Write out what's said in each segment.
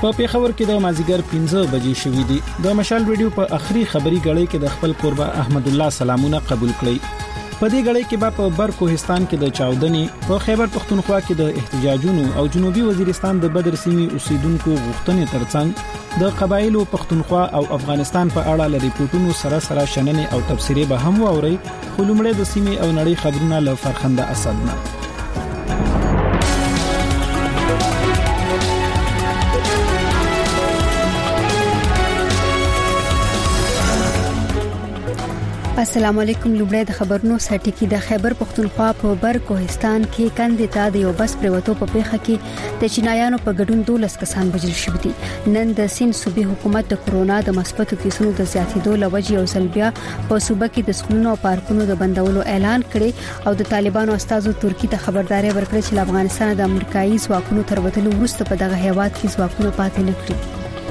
په پیښور کې د مازیګر 15 بجې شوې دي. د مشال ریډیو په اخري خبري غړې کې د خپل قربا احمد الله سلامونه قبول کړي. په دې غړې کې په بر کوهستان کې د چاودنې، په خیبر پختونخوا کې د احتجاجونو او جنوبي وزیرستان د بدر سیمې اوسیدونکو غوښتنې ترڅنګ د قبایلو پختونخوا او افغانستان په اړه لري ریپورتونو سره شننې او تفسیرې به هم واوري. خو لومړی د سیمې او نړۍ خبرونه له فرخنده اسدنه. السلام علیکم. لومړی د خبرونو سرټکی. د خیبر پختونخوا په بر کوهستان کې کندې ته د یو بس پریوتو په پیښه کې د چینایانو په ګډون 12 کسان وژل شوي دي. نن د سند صوبې حکومت د کورونا د مثبتو کیسونو د زیاتېدو لوجې او سلبیا په صوبه کې د سکولونو او پارکونو د بندولو اعلان کړي او د طالبانو استازو ترکی ته خبرداري ورکړه چې افغانستان د امریکایي ځواکونو تر وتلو وروسته په دغه هیواد کې ځواکونه پاتې نه کړي.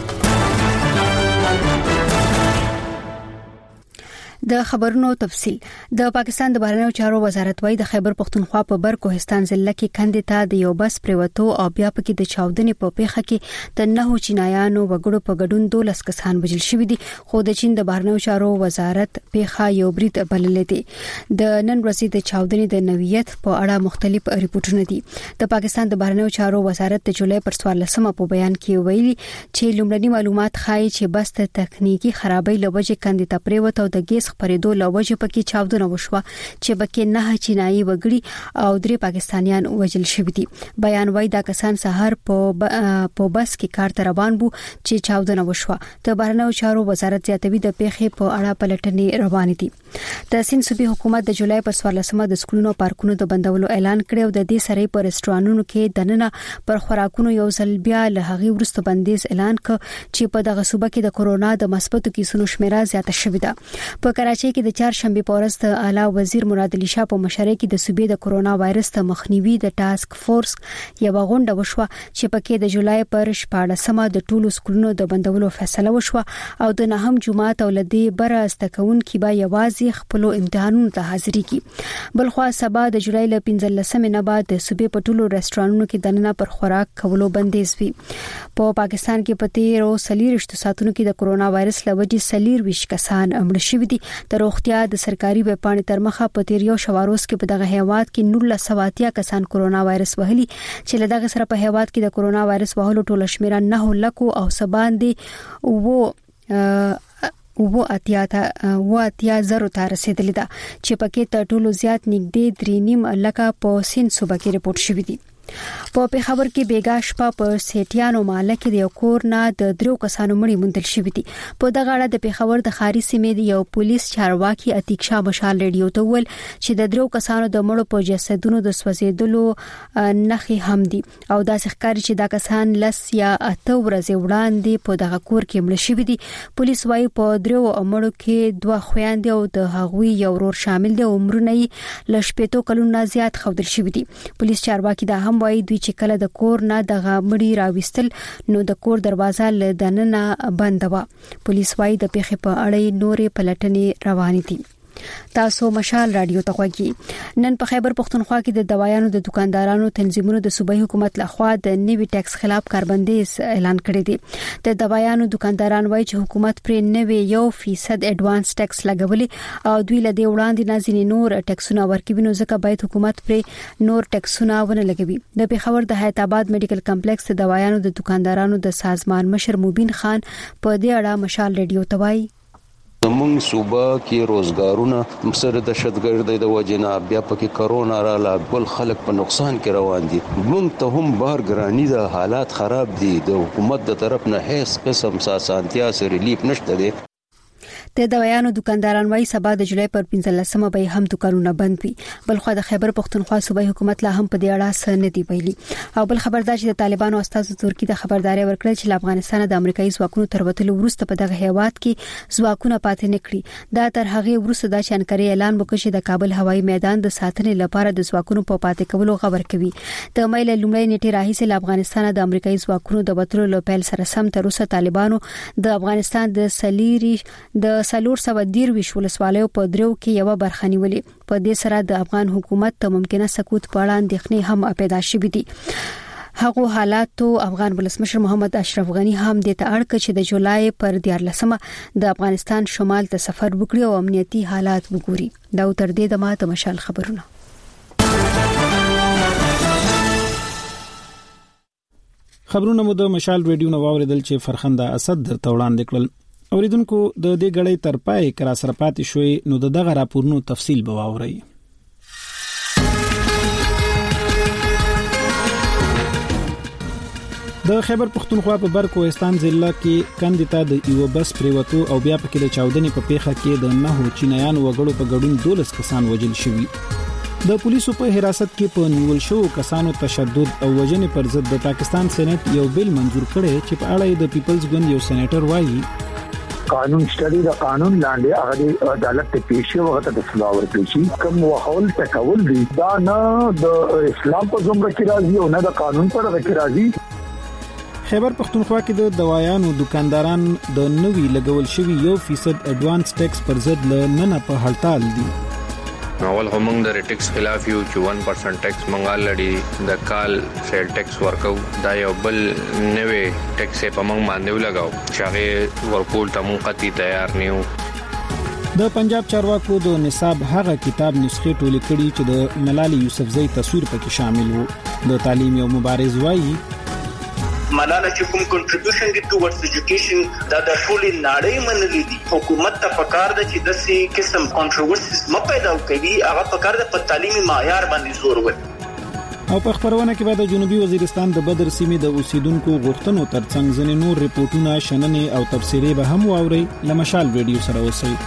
د خبرونو تفصيل. د پاکستان د بهرنیو چارو وزارت وايي د خیبر پختونخوا په بر کوهستان ضلع کې کندې ته د یو بس پریوتو او بیا پکې د چاودنې په پیښه کې د 9 چینایانو وګړو په ګډون 12 کسان وژل شوي دي. خو د چین د بهرنیو چارو وزارت پیښه یو برید بللې دي. د نن ورځې د چاودنې د نوعیت په اړه مختلف ریپورتونه دي. د پاکستان د بهرنیو چارو وزارت د جولای پر 14 په بیان کې ویلي چې لومړني معلومات ښایي چې بس د تخنیکی خرابۍ لوجې کندې ته پریوتو د ګیس پرېدو لوجه پکې چاودنه وشوه چې بکې 9 چینایي وګړي او 3 پاکستانیان وژل شوي دي. بیان وايي دا کسان سحر په بس کې کار ته روان وو چې چاودنه وشوه. د بهرنیو چارو وزارت زیاتوي د پیښې په اړه پلټنې روان دي. د سند صوبې حکومت د جولای پر 14 د سکولونو او پارکونو د بندولو اعلان کړی او د دې سره په رستورانونو کې دننه پر خوراکونو یو ځل بیا له هغه وروسته بندیز اعلان کړ چې په دغه صوبه کې د کورونا د مثبتو کیسونو شمیره زیاته شوې ده. په کراچۍ کې د چهارشنبه په ورځ د اعلی وزیر مراد علي شاه په مشرۍ کې د صوبې د کورونا وایرس ته مخنیوي د ټاسک فورس یو غونډه وشوه چې پکې د جولای پر 14 د ټولو سکولونو د بندولو فیصله وشوه او د نهم جمعات او لدې بر استکون کې به یوازې خپل امتحانونو ته حاضري کی. بلخوا سبا د جولای ل 15 نه بعد د صوبې په ټولو رستورانونو کې دننه پر خوراک کولو بندیز وی. په پاکستان کې په 13 ساعتونو کې د کورونا وایرس لوجې 24 کسان مړ شوي دي. د روغتیا د سرکاري وپاڼې تر مخه په 13 شواروز کې په دغه هیواد کې 1980 کسان کورونا وایرس وهلي چې له دغه سره په هیواد کې د کورونا وایرس وهلو ټول شمیره 9 لک او سباندې اتیا زرو ته رسیدلی ده چې پکې تر ټولو زیات نږدې 3.5 لک په سند صوبه کې رپورټ شوی دي. په پیښور کې بیګا شپه په سیټیانو ماله کې د یو کور نه د 3 کسانو مړي موندل شوي دي. په دغه اړه د پیښور د خاري سیمې د یو پولیس چارواکي عتیق شاه مشال ریډیو ته ویل چې د 3 کسانو د مړو په جسدونو د سوځیدلو نښې هم دي او دا ښکاري چې دا کسان لس یا 8 ورځې وړاندې په دغه کور کې مړ شوي دي. پولیس وايي په 3 مړو کې 2 خويندې او د هغوی یو ورور شامل دي. عمرونه یې ل 18 کلونو زیات خودل شوي دي. پولیس چارواکي دا هم وايي دوی چې کله د کور نه د غمړي راوستل نو د کور دروازه له دننه بنده و. پولیس وايي د پیښې په اړه نورې پلټنې روانې دي. تاسو مشال رادیو ته غوږی. نن په خیبر پختونخوا کې د دوايانو د دکاندارانو تنظیمونو د صوبایي حکومت لخوا د نوي ټیکس خلاف کاربندیز اعلان کړی دی. د دوايانو دکانداران وایي چې حکومت پر نوي 1% اډوانس ټیکس لګولي او دوی له دې وړاندې نازنې نور ټیکسونه ورکوي نو ځکه باید حکومت پر نور ټیکسونه ونه لګوي. د پیښور د حیات آباد میډیکل کمپلیکس د دوايانو د دکاندارانو د سازمان مشر مبین خان په دې اړه مشال ریډیو ته وایي زمونږ صوبه کې روزګارونه سره د شتګردۍ د وجنه بیا پکې کرونا رااله بل خلک په نقصان کې روان دي. موږ ته هم بار ګرانی د حالات خراب دي. د حکومت د طرف نه هیڅ قسم ساسانتیا سره ریلیف نشته دي. د دوايانو دکانداران وايي سبا د جولای پر 15 به هم دکانونه بند وي. بلخو د خیبر پختونخوا صوبایي حکومت لا هم په دې اړه څه نه دی ویلي. او بل خبردار چې د طالبانو استازو ترکی د خبرداري ورکړل چې افغانستان د امریکایي ځواکونو تر وتلو وروسته په دغه هیواد کې ځواکونه پاتې نه کړي. دا تر هغه وروسته د چانکري اعلان وکړ چې د کابل هوایي میدان د ساتنې لپاره د ځواکونو په پاتې کولو خبر کوي. د مې له لومړۍ نیټې راهیسې له افغانستان د امریکایي ځواکونو د وتلو لپاره سره سم تر اوسه طالبانو د افغانستان د سلور 120 ولسوالیو په درو کې یو برخه نیولې. په دې سره د افغان حکومت ته ممکنه سقوط په اړه اندېښنې هم پیدا شوې دي. هغه حالاتو افغان ولسمشر محمد اشرف غنی هم د تاړک چې د جولای پر 14مه د افغانستان شمال ته سفر وکړي او امنیتي حالات وګوري. دا تر دې دمه د مشال خبرونه. خبرونه مو د مشال ریډیو نو واوریدل چې فرخنده اسد درته وړاندې کړل. اوریدونکو د دې غړې تر پای کرا سره پاتې شوې نو دغه راپورونو تفصیل به واورئ. د خیبر پختونخوا په بر کوهستان ضلع کې کندتا د یو بس پریوتو او بیا پکې د چاودنې په پیخه کې د 9 چینایان وګړو په ګډون 12 کسان وژل شوي. د پولیسو په حراست کې په نیول شو کسانو تشدد او وژنې پر ضد د پاکستان سېنات یو بل منظور کړي چې په اړه د پیپلز ګوند یو سېنیټر وایي قانون شتري د قانون لاندې هغه عدالت ته پیښ وخت د سزا ورکړي کوم وحول تکول دي دا نه د اسلام په زمره کې راځي او نه د قانون پر کې راځي. خیبر پختونخوا کې د دوايانو دکانداران د نوي لګول شوی 1% اډوانس ټیکس پر ضد نه په هړتال دي. اول همون د ټیکس خلاف یو چې 1% ټیکس منغال لري د کال سیل ټیکس ورکو دا یو بل نوې ټیکس په موږ باندې لګاو چې هغه ورکول ته مونږ قطعي تیار نیو. د پنجاب چارواکو د نصاب هغه کتاب نسخې ټولې کړي چې د ملالي یوسفزۍ تصویر پکې شامل وو. د تعلیم یو مبارز وایي ملاله چې کوم کنټریبیوشن دي ټوورډز ایجوکیشن دا د ټولې نړۍ منلي دي. حکومت ته پکار ده چې د سي قسم کنټروورسیز م پیدا کوي هغه پکار ده په تعلیمي معیار باندې زور ورکړي. او په خبرونه کې بعد د جنوبي وزیرستان د بدر سیمې د اوسیدونکو غوښتنو ترڅنګ ځینې نور ریپورتونه شننې او تفسیرې به هم واوري. لمشال ریډیو سره اوسئ.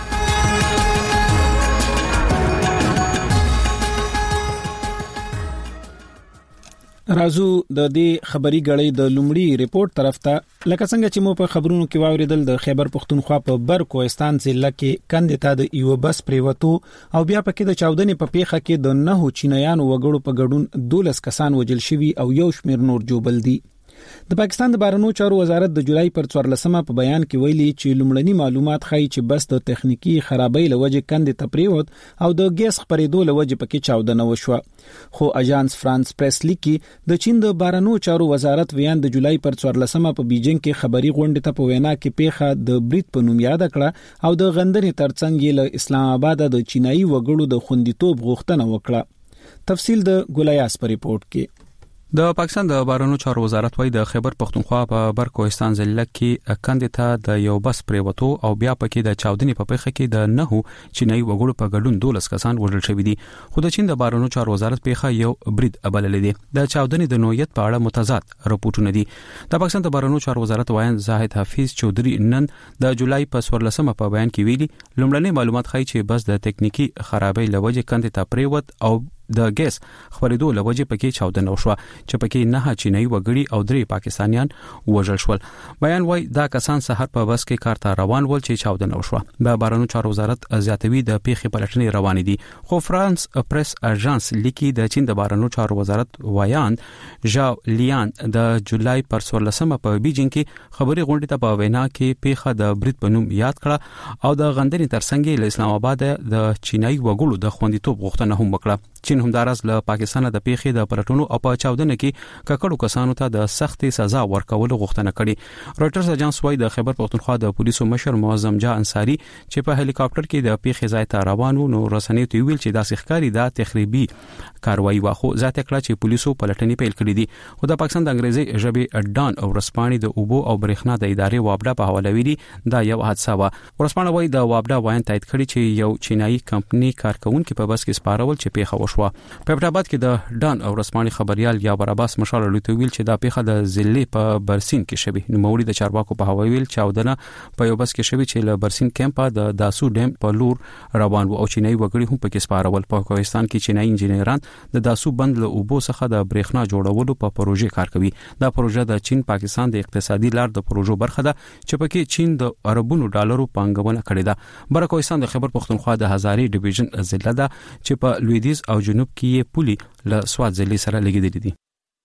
رازو د دې خبري غړې د لومړی ریپورت طرف ته لکه څنګه چې مو په خبرونو کې واوریدل د خیبر پختونخوا په بر کوهستان ضلع کې کندتا د یو بس پریوتو او بیا پکې د چاودنې په پیخه کې د 9 چینایان وګړو په ګډون 12 کسان وژل شوي او یو شمیر نور جوبل دي. د پاکستان د بهرنیو چارو وزارت د جولای پر 14مه په بیان کې ویلي چې لومړني معلومات ښیي چې بس د تخنیکی خرابۍ لوجه کندې تپریوت او د ګیس خپرېدو لوجه پکې چاودنه وشوه. خو اژانس فرانس پریس لیکي د چین د بهرنیو چارو وزارت ویان د جولای پر 14مه په بیجینګ کې خبري غونډه ته په وینا کې پیخه د بریټ په نوم یاد کړه او د غندنې ترڅنګ یې له اسلام آباد د چینایي وګړو د خوندیتوب غوښتنه وکړه. تفصیل د ګولیاس په ریپورت کې. د پاکستان د بهرنیو چارو وزارت وايي د خیبر پختونخوا په بر کوهستان ضلع کې کندتا د یو بس پریوتو او بیا پکې د چاودنې په پیخه کې د 9 چینایي وګړو په ګډون 12 کسان وژل شوي دي. خو د چین د بهرنیو چارو وزارت پیخه یو برید ابلل دي. د چاودنې د نوعیت په اړه متضاد راپورټونه دي. د پاکستان د بهرنیو چارو وزارت وایي زاهد حفیظ چودري نن د جولای په 14مه په بیان کې ویلي لومړني معلومات ښیي چې بس د تکنیکی خرابۍ لوجه کندتا پریوت او د ګیس خبرېدو لوجه پکې چاودنه وشوه چې پکې 9 چینایي وګړي او 3 پاکستانیان وژل شول. بیان وايي دا کسان سحر په بس کې کار ته روان ول چې چاودنه وشوه. د بهرنیو چارو وزارت زیاتوي د پیښې پلټنې روانې دي. خو فرانس پریس اژانس لیکي د چین د بهرنیو چارو وزارت وایان ژاو لیان د جولای پر 14مه په بیجینګ کې خبري غونډه ته په وینا کې پیښه د بریټ په نوم یاد کړه او د غندنې ترڅنګ له اسلام آباد د چینایي وګړو د خوندیتوب غوښتنه هم وکړه. چین همدارس له پاکستان د پیښې د پلټونو او په چاودنه کې ککړو کسانو ته د سختي سزا ورکول غوښتنه کړې. رويټرز اژانس وايي د خیبر پختونخوا د پولیسو مشر معظم جا انصاری چې په هلیکاپټر کې د پیښې ځای ته روان وو نو رسنیو ته ویل چې دا ښکاری د تخریبي کاروایی واخو ذات کړه چې پولیسو پلټنې پیل کړې دي. خو د پاکستان د انګریزي ژبې ډان او رسپانې د اوبو او برېښنا د ادارې وابډا په حواله ویلي دا یو حادثه و. ورسپانه وايي د وابډا وایي تایید کړي چې یو چینایي کمپنی کارکونکو په بس کې سپارول چې پیښه وشوه. په پټاباد کې د ډان او رسپانې خبريال یا براباس مشال لوي ویل چې دا پیښه د ضلع په برسین کې شوی. نو موري د چارواکو په هواوی ویل چاودنه په یو بس کې شوی چې له برسین کیمپ د داسو ډیم په لور روان وو او چینایي وګړي هم پکې سپارول. په کوهستان کې چینایي انجنیران د داسو بند له اوبو څخه د برېښنا جوړولو په پروژې کار کوي. دا پروژه د چین پاکستان د اقتصادي لار د پروژو برخه ده چې پکې چین د اربونو ډالرو پانګونه کړې ده. بر کوهستان د خیبر پختونخوا د هزاري ډیویژن ضلع ده چې په لویدیز او جنوب کې پولي له سواد ضلع سره لګیدلې دي.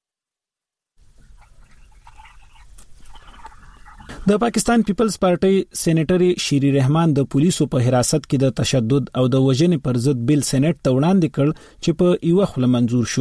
د پاکستان پیپلز پارټي سېنیټر شيري رحمان د پولیسو په حراست کې د تشدد او د وژنې پر ضد بل سېنات ته وړاندې کړ چې په یو خل منزور شو.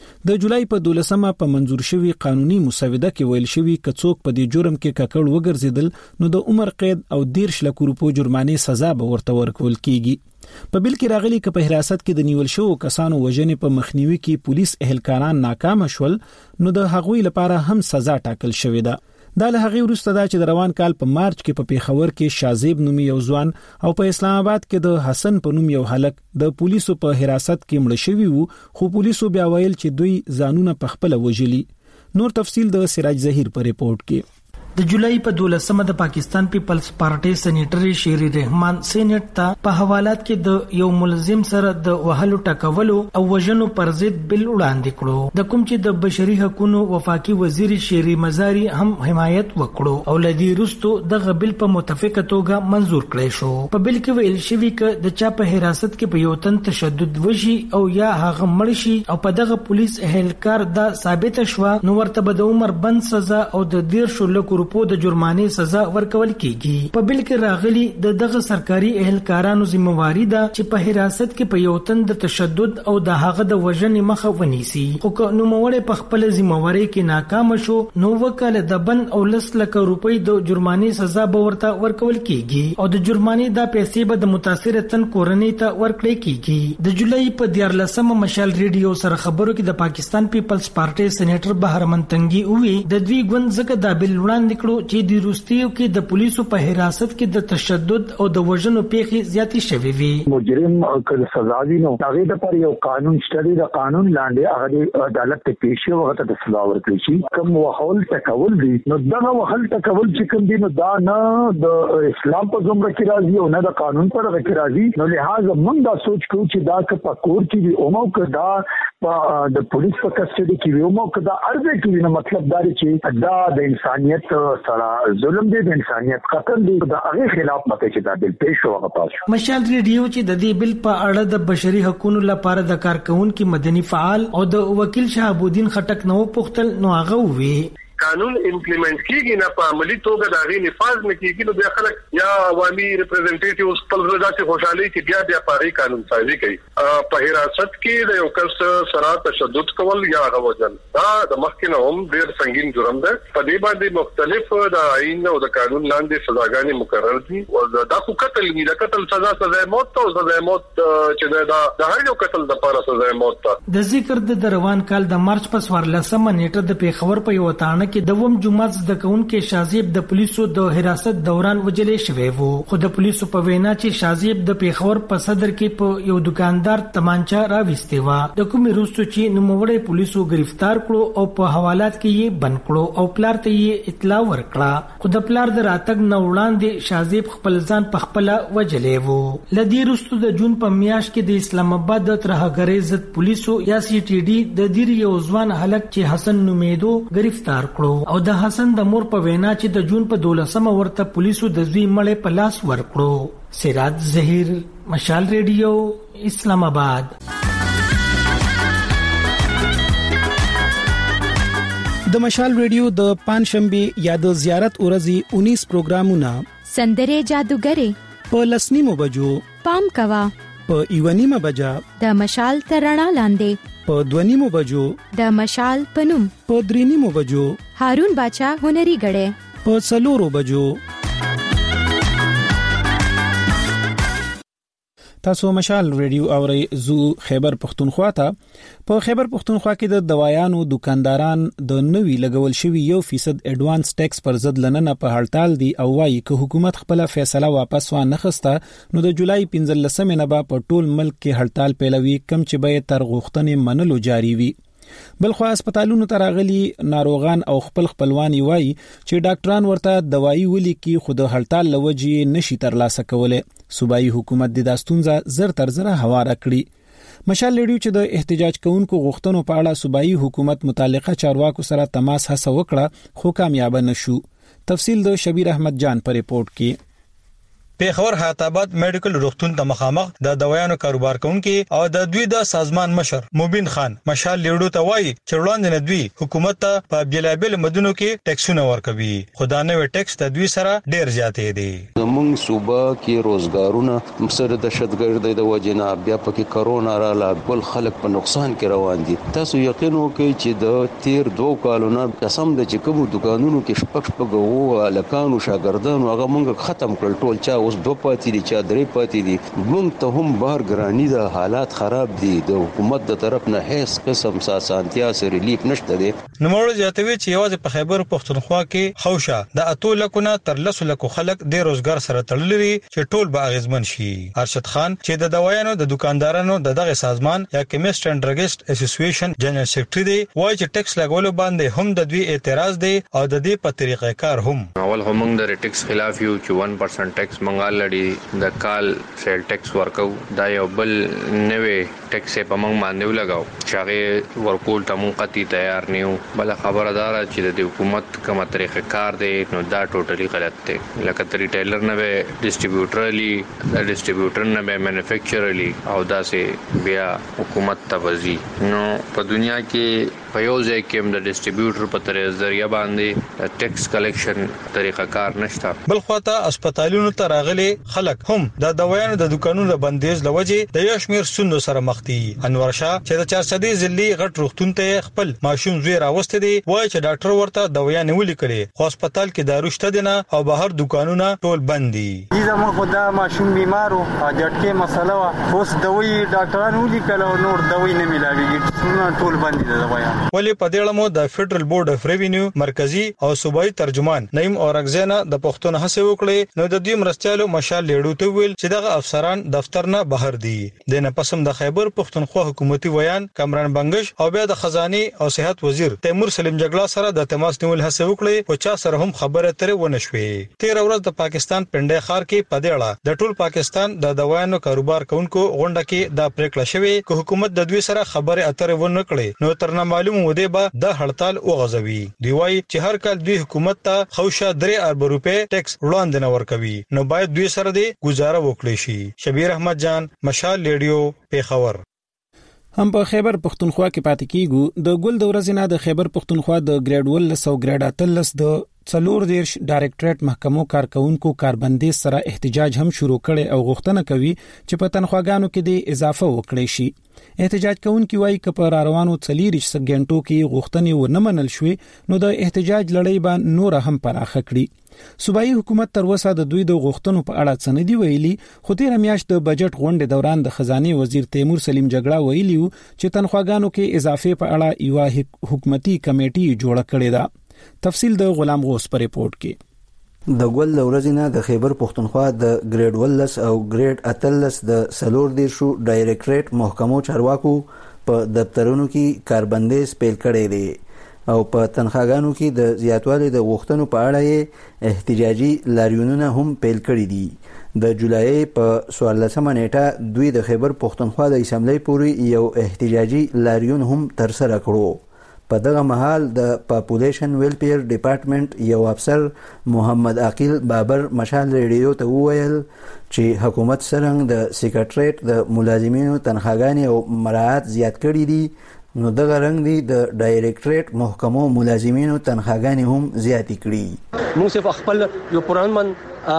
د جولای په 12مه په منزور شوی قانوني مسوده کې ویل شوی کڅوک په دې جرم کې ککړ وګرځیدل نو د عمر قید او 10 لک روپو جرمانه سزا به ورته ورکول کیږي. په بل کې راغلي ک په حراست کې د نیول شو کسانو وژنې په مخنیوي کې پولیس اهلکاران ناکام شول نو د هغوی لپاره هم سزا ټاکل شوې ده. دا له هغه وروسته دا چې د روان کال په مارچ کې په پیښور کې شازیب نومي یو ځوان او په اسلام آباد کې د حسن په نوم یو هلک د پولیسو په حراست کې مړ شوی وو، خو پولیسو بیا ویل چې دوی ځانونه په خپل وژلي. نور تفصیل د سراج ظهیر په ریپورت کې. د جولای په 12مه د پاکستان پیپلز پارټي سېنیټر شیری رحمان سېنیټ ته په حوالات کې د یو ملزم سره د وهلو ټکولو او وژنو پر ضد بل وړاندې کړو، د کوم چې د بشري حقوقو وفاقي وزیر شیری مزاری هم حمایت وکړو او لدی رستو د بل په متفقه توګه منزور کړی شو. په بل کې ویل شوی ک د چا په حراست کې په یو تن تشدد وشي او یا هغه مړ شي او په دغه پولیس اهلکار دا ثابت شوه نو ورته به د عمر بند سزا او د 10 لک روپو د جرمانه سزا ورکول کیږي. په بل کې راغلي دغه سرکاري اهلکارانو ذمہواری ده چې په حراست کې په یو تن د تشدد او د هغه د وژنې مخه ونیسي، خو که نوموړی په خپل ذمہواری کې ناکام شو نو وکاله د بند او 10 لک روپۍ د جرمانه سزا به ورته ورکول کیږي او د جرمانه د پیسې به د متاثر تن کورنۍ ته ورکړي کیږي. د جولای په 14مه مشال ریډیو سره خبرو کې د پاکستان پیپلز پارټي سېنیټر بهرمن تنگي وی د دوی ګوند زکه د بل وړاندې چې د روسیو کې د پولیسو په حراست کې د تشدد او د وژنو پیښې زیاتې شوې وي. مجرم کله سزا ویني هغه د پر یو قانون شته، د قانون لاندې هغه عدالت ته پیښ وخت د سزا ورکړي شي. کوم وحول تکول دي نو دغه وحول تکول چې کوم دي نو دا نه د اسلام په زمره کې راځي او نه د قانون په اړه کې راځي. نو لہذا موږ دا سوچ کوو چې دا که په کور کې وي او مو کدا د پولیس په کسټډي کې وي او مو کدا ارزه کې نو مطلب دا چې دا د انسانيت سره ظلم دی، د انسانيت قتل دی، دا هغه خلاف مته چې دا بل پیښ وغه پاسه. مشال ریډیو چې د دې بل په اړه د بشري حقوقو لپاره د کارکونکو مدني فعال او د وکیل شهاب الدین خټک نو پختل نو هغه وی قانون امپلیمنٹ کیږي نه په عملی توګه دا غي نفاذ نه کیږي نو بیا خلک یا عوامي ریپرزنټیټیوز خپل ځای خوشحالي کې بیا پاري قانون سازي کوي. په حراست کې د یو کس سره تشدد کول یا غوځل دا د مخکنه هم ډېر سنگین جرم ده. په دې باندې مختلف د آئین او د قانون لاندې سزاګانې مقرر دي او دا خو قتل نه د قتل سزا موت او سزا موت چې د هر یو قتل لپاره سزا موت ده. د ذکر د روان کال د مارچ په 14مه نیټه د پیښور په یو تانه کې دوم جمعه د کونکو شازیب د پولیسو د حراست دوران وجلې شوی وو، خو د پولیسو په وینا چې شازیب د پیښور په صدر کې په یو دکاندار تمانچا راوستي و، د کومې روستو چې نوموړی پولیسو گرفتار کړو او په حوالات کې یې بند کړو او پلار ته یې اطلاع ورکړه، خو د پلار د راتګ نه وړاندې شازیب خپل ځان په خپل وجلې وو. لدی روستو د جون په میاشت کې د اسلام آباد د ترهګرۍ ضد پولیسو یا سی ټي ډي د دیر یو ځوان هلک چې حسن نومیدو گرفتار کړو او د حسن د مور په وینا چې د جون په 12مه ورته پولیسو د زوی مړې په لاس ورکړو. سراج ظهیر، مشال ریډیو، اسلام آباد. د مشال ریډیو د پنځشنبه یا د زیارت ورځې 19 پروګرامونه سندره جادوګری په لسنیمو بجو پام کوا په ایونیمه بجا د مشال ترڼا لاندې په دونیمو بجو د مشال پنوم په درینیمو بجو هارون باچا هنري غړې په څلورو بجو. تاسو مشال ریډیو اوري زو خیبر پختونخوا ته. په خیبر پختونخوا کې د دوايانو دکانداران د نوي لګول شوی 1% اډوانس ټیکس پر ضد لننه په هړتال دي او وايي چې حکومت خپل فیصله واپس وانه خسته نو د جولای 15 نه په ټول ملک کې هړتال پیلوي کم چې به تر غوښتنې منلو جاری وي. بلخو هسپتالونو ته راغلي ناروغان او خپلوان وایي چې ډاکټران ورته دوايي ولیکي خو د هړتال لوجې نشي ترلاسه کوله. صوبایي حکومت د داستونزه زر تر زر هواره کړی. مشال ریډیو چې د احتجاج کوونکو غوښتنو په اړه صوبایي حکومت متعلقه چارواکو سره تماس هڅه وکړه خو کامیاب نشو. تفصیل د شبیر احمد جان پر ریپورت کې. پیښور حیات آباد میډیکل روغتون ته مخامخ د دوايانو کاروبار کوونکي او د دوی د سازمان مشر مبین خان مشال لیړو ته وایي چې وړاندې نه دوی حکومت ته په بیلابل مدنو کې ټیکسونه ورکوي خدا نه ټیکس د دوی سره ډیر زیاتې دي. زموږ صوبه کې روزګارونه سره د شتګردۍ د وجنه بیا پکې کرونا رااله بل خلک په نقصان کې روان دي. تاسو یقین وکړئ چې د تیر 2 کالونو قسم د چې کوم دکانونو کې شپږ وو لکانو شاګردانو هغه مونږ ختم کړل ټول چا اوس 2 پاتې دي چا 3 پاتې دي. مونږ ته هم بهر ګرانی د حالات خراب دي د حکومت د طرف نه هیڅ قسم ساسانتیا سره ریلیف نشته دي. نوموړ زیاتوي چې یوازې په خیبر پختونخوا کې خوشا د اتو لکونه تر 10 لکو خلک د روزګار سره تړلي چې ټول به اغیزمن شي. ارشد خان چې د دوايانو د دکاندارانو دغه سازمان یا کیمیسټ اینڈ ډرګسټ اسوسییشن جنرال سیکریټری دی وایي چې ټیکس لګولو باندې هم د دوی اعتراض دی او د دې په طریقې کار هم اول هم د ټیکس خلاف یو چې 1% ټیکس منګال لړي د کال سیل ټیکس ورکو دا یو بل نوې ټیکس په موږ باندې لګاو چې هغه ورکول ته مونږ قطعي تیار نه یو. بل خبردار چې د حکومت کومه طریقې کار دی نو دا ټوټلی غلط دی. لکه ریټیلر نه به ډیسټریبیوټر علی د ډیسټریبیوټر نه به مینوفیکچر علی او دا سه بیا حکومت توزی نو په دنیا کې په یو ځای کې د ډیسټریبیوټر په طریقې ذریعہ باندې ټیکس کلیکشن طریقه کار نشته. بل خواته هسپتالونو ته راغلي خلک هم د دوايانو د دکانونو بندیز لوجه د یو شمیر سندو سره مخ دي. انور شاه چې د 400 ځلې غټ روغتون ته خپل ماشوم زوی راوسته دي وایي چې ډاکټر ورته دوايانې ولیکلې خو هسپتال کې دارو شته دي نه او بهر دکانونه ټول بند دي. زموږ خدا ماشوم بیمارو اجټکه مسله وا اوس دوی ډاکټرانو ولیکل او نور دوی نه ملاويږي ټول بند دي دوايان. ولی په دې اړه مو د فدرل بورډ اف ریوینیو مرکزی او صوبایي ترجمان نعیم اورغزینا د پښتون هڅه وکړي نو د دې مرستيالو مشال لیړو ته ویل چې دغه افسران دفتر نه بهر دي. د نه پسم د خیبر پښتونخوا حکومتي ویان کامران بنگش او بیا د خزاني او صحت وزیر تیمور سلیم جګړه سره د تماس نیول هڅه وکړي او چا سره هم خبره ترې ونه شوې. 13 ورځ د پاکستان پنډه خار کې په دې اړه د ټول پاکستان د دوايانو کاروبار کوونکو غونډه کې د پریکړه شوې چې حکومت د دوی سره خبره اترې ونه کړي نو تر نه معلوم وده به د هړتال وغځوي. دی وايي چې هر کال دوی حکومت ته خوشا 3 ارب روپے ټیکس وړاندې نه ورکوي نو باید دوی سره دی گزاره وکړي شي. شبیر احمد جان مشال ریډیو پیښور. هم په خیبر پختونخوا کې پاتې کیږو د ګل د ورځې نه د خیبر پختونخوا د ګریډ 11 او ګریډ 13 د څلور دیرش ډایریکټریټ محکمو کارکونکو کاربندیز سره احتجاج هم شروع کړي او غوښتنه کوي چې په تنخواګانو کې د اضافه وکړي شي. احتجاج کوونکي وایي چې په روانو 40 سګنټو کې غوښتنې ونه منل شوې نو د احتجاج لړۍ به نور هم پراخه کړي. صوبایي حکومت تر اوسه د دوی د غوښتنو په اړه څه نه دی ویلي خو تیر میاشت د بجټ غونډې دوران د خزانه وزیر تیمور سلیم جګړه ویلي چې تنخواګانو کې اضافه په اړه یو حکومتي کمیټه جوړه کړې ده. تفصیل د غلام غوث پر ریپورت کې. د ګل لورزینه د خیبر پختونخوا د ګریډ 11 او ګریډ 13 د سلور دیرشو ډایریکټریټ محکمو چارواکو په دفترونو کې کاربندیز پیل کړی دی او په تنخواګانو کې د زیاتوالي د غوښتنو په اړه احتجاجي لاریونونه هم پیل کړي دي. د جولای په 14 نیټه دوی د خیبر پختونخوا د اسمبلی پورې یو احتجاجي لاریون هم تر سره کړو. په دغه مهال د پاپولیشن ویلفیر ډپارټمنټ یو افسر محمد عقیل بابر مشال ریډیو ته وویل چې حکومت څنګه د سیکریټریټ د ملازمینو تنخواګانې او مراعات زیات کړي دي نو دغه رنګ دی د ډایریکټریټ محکمو ملازمینو تنخواګانې هم زیات کړي. موږ صرف خپل یو پرانمن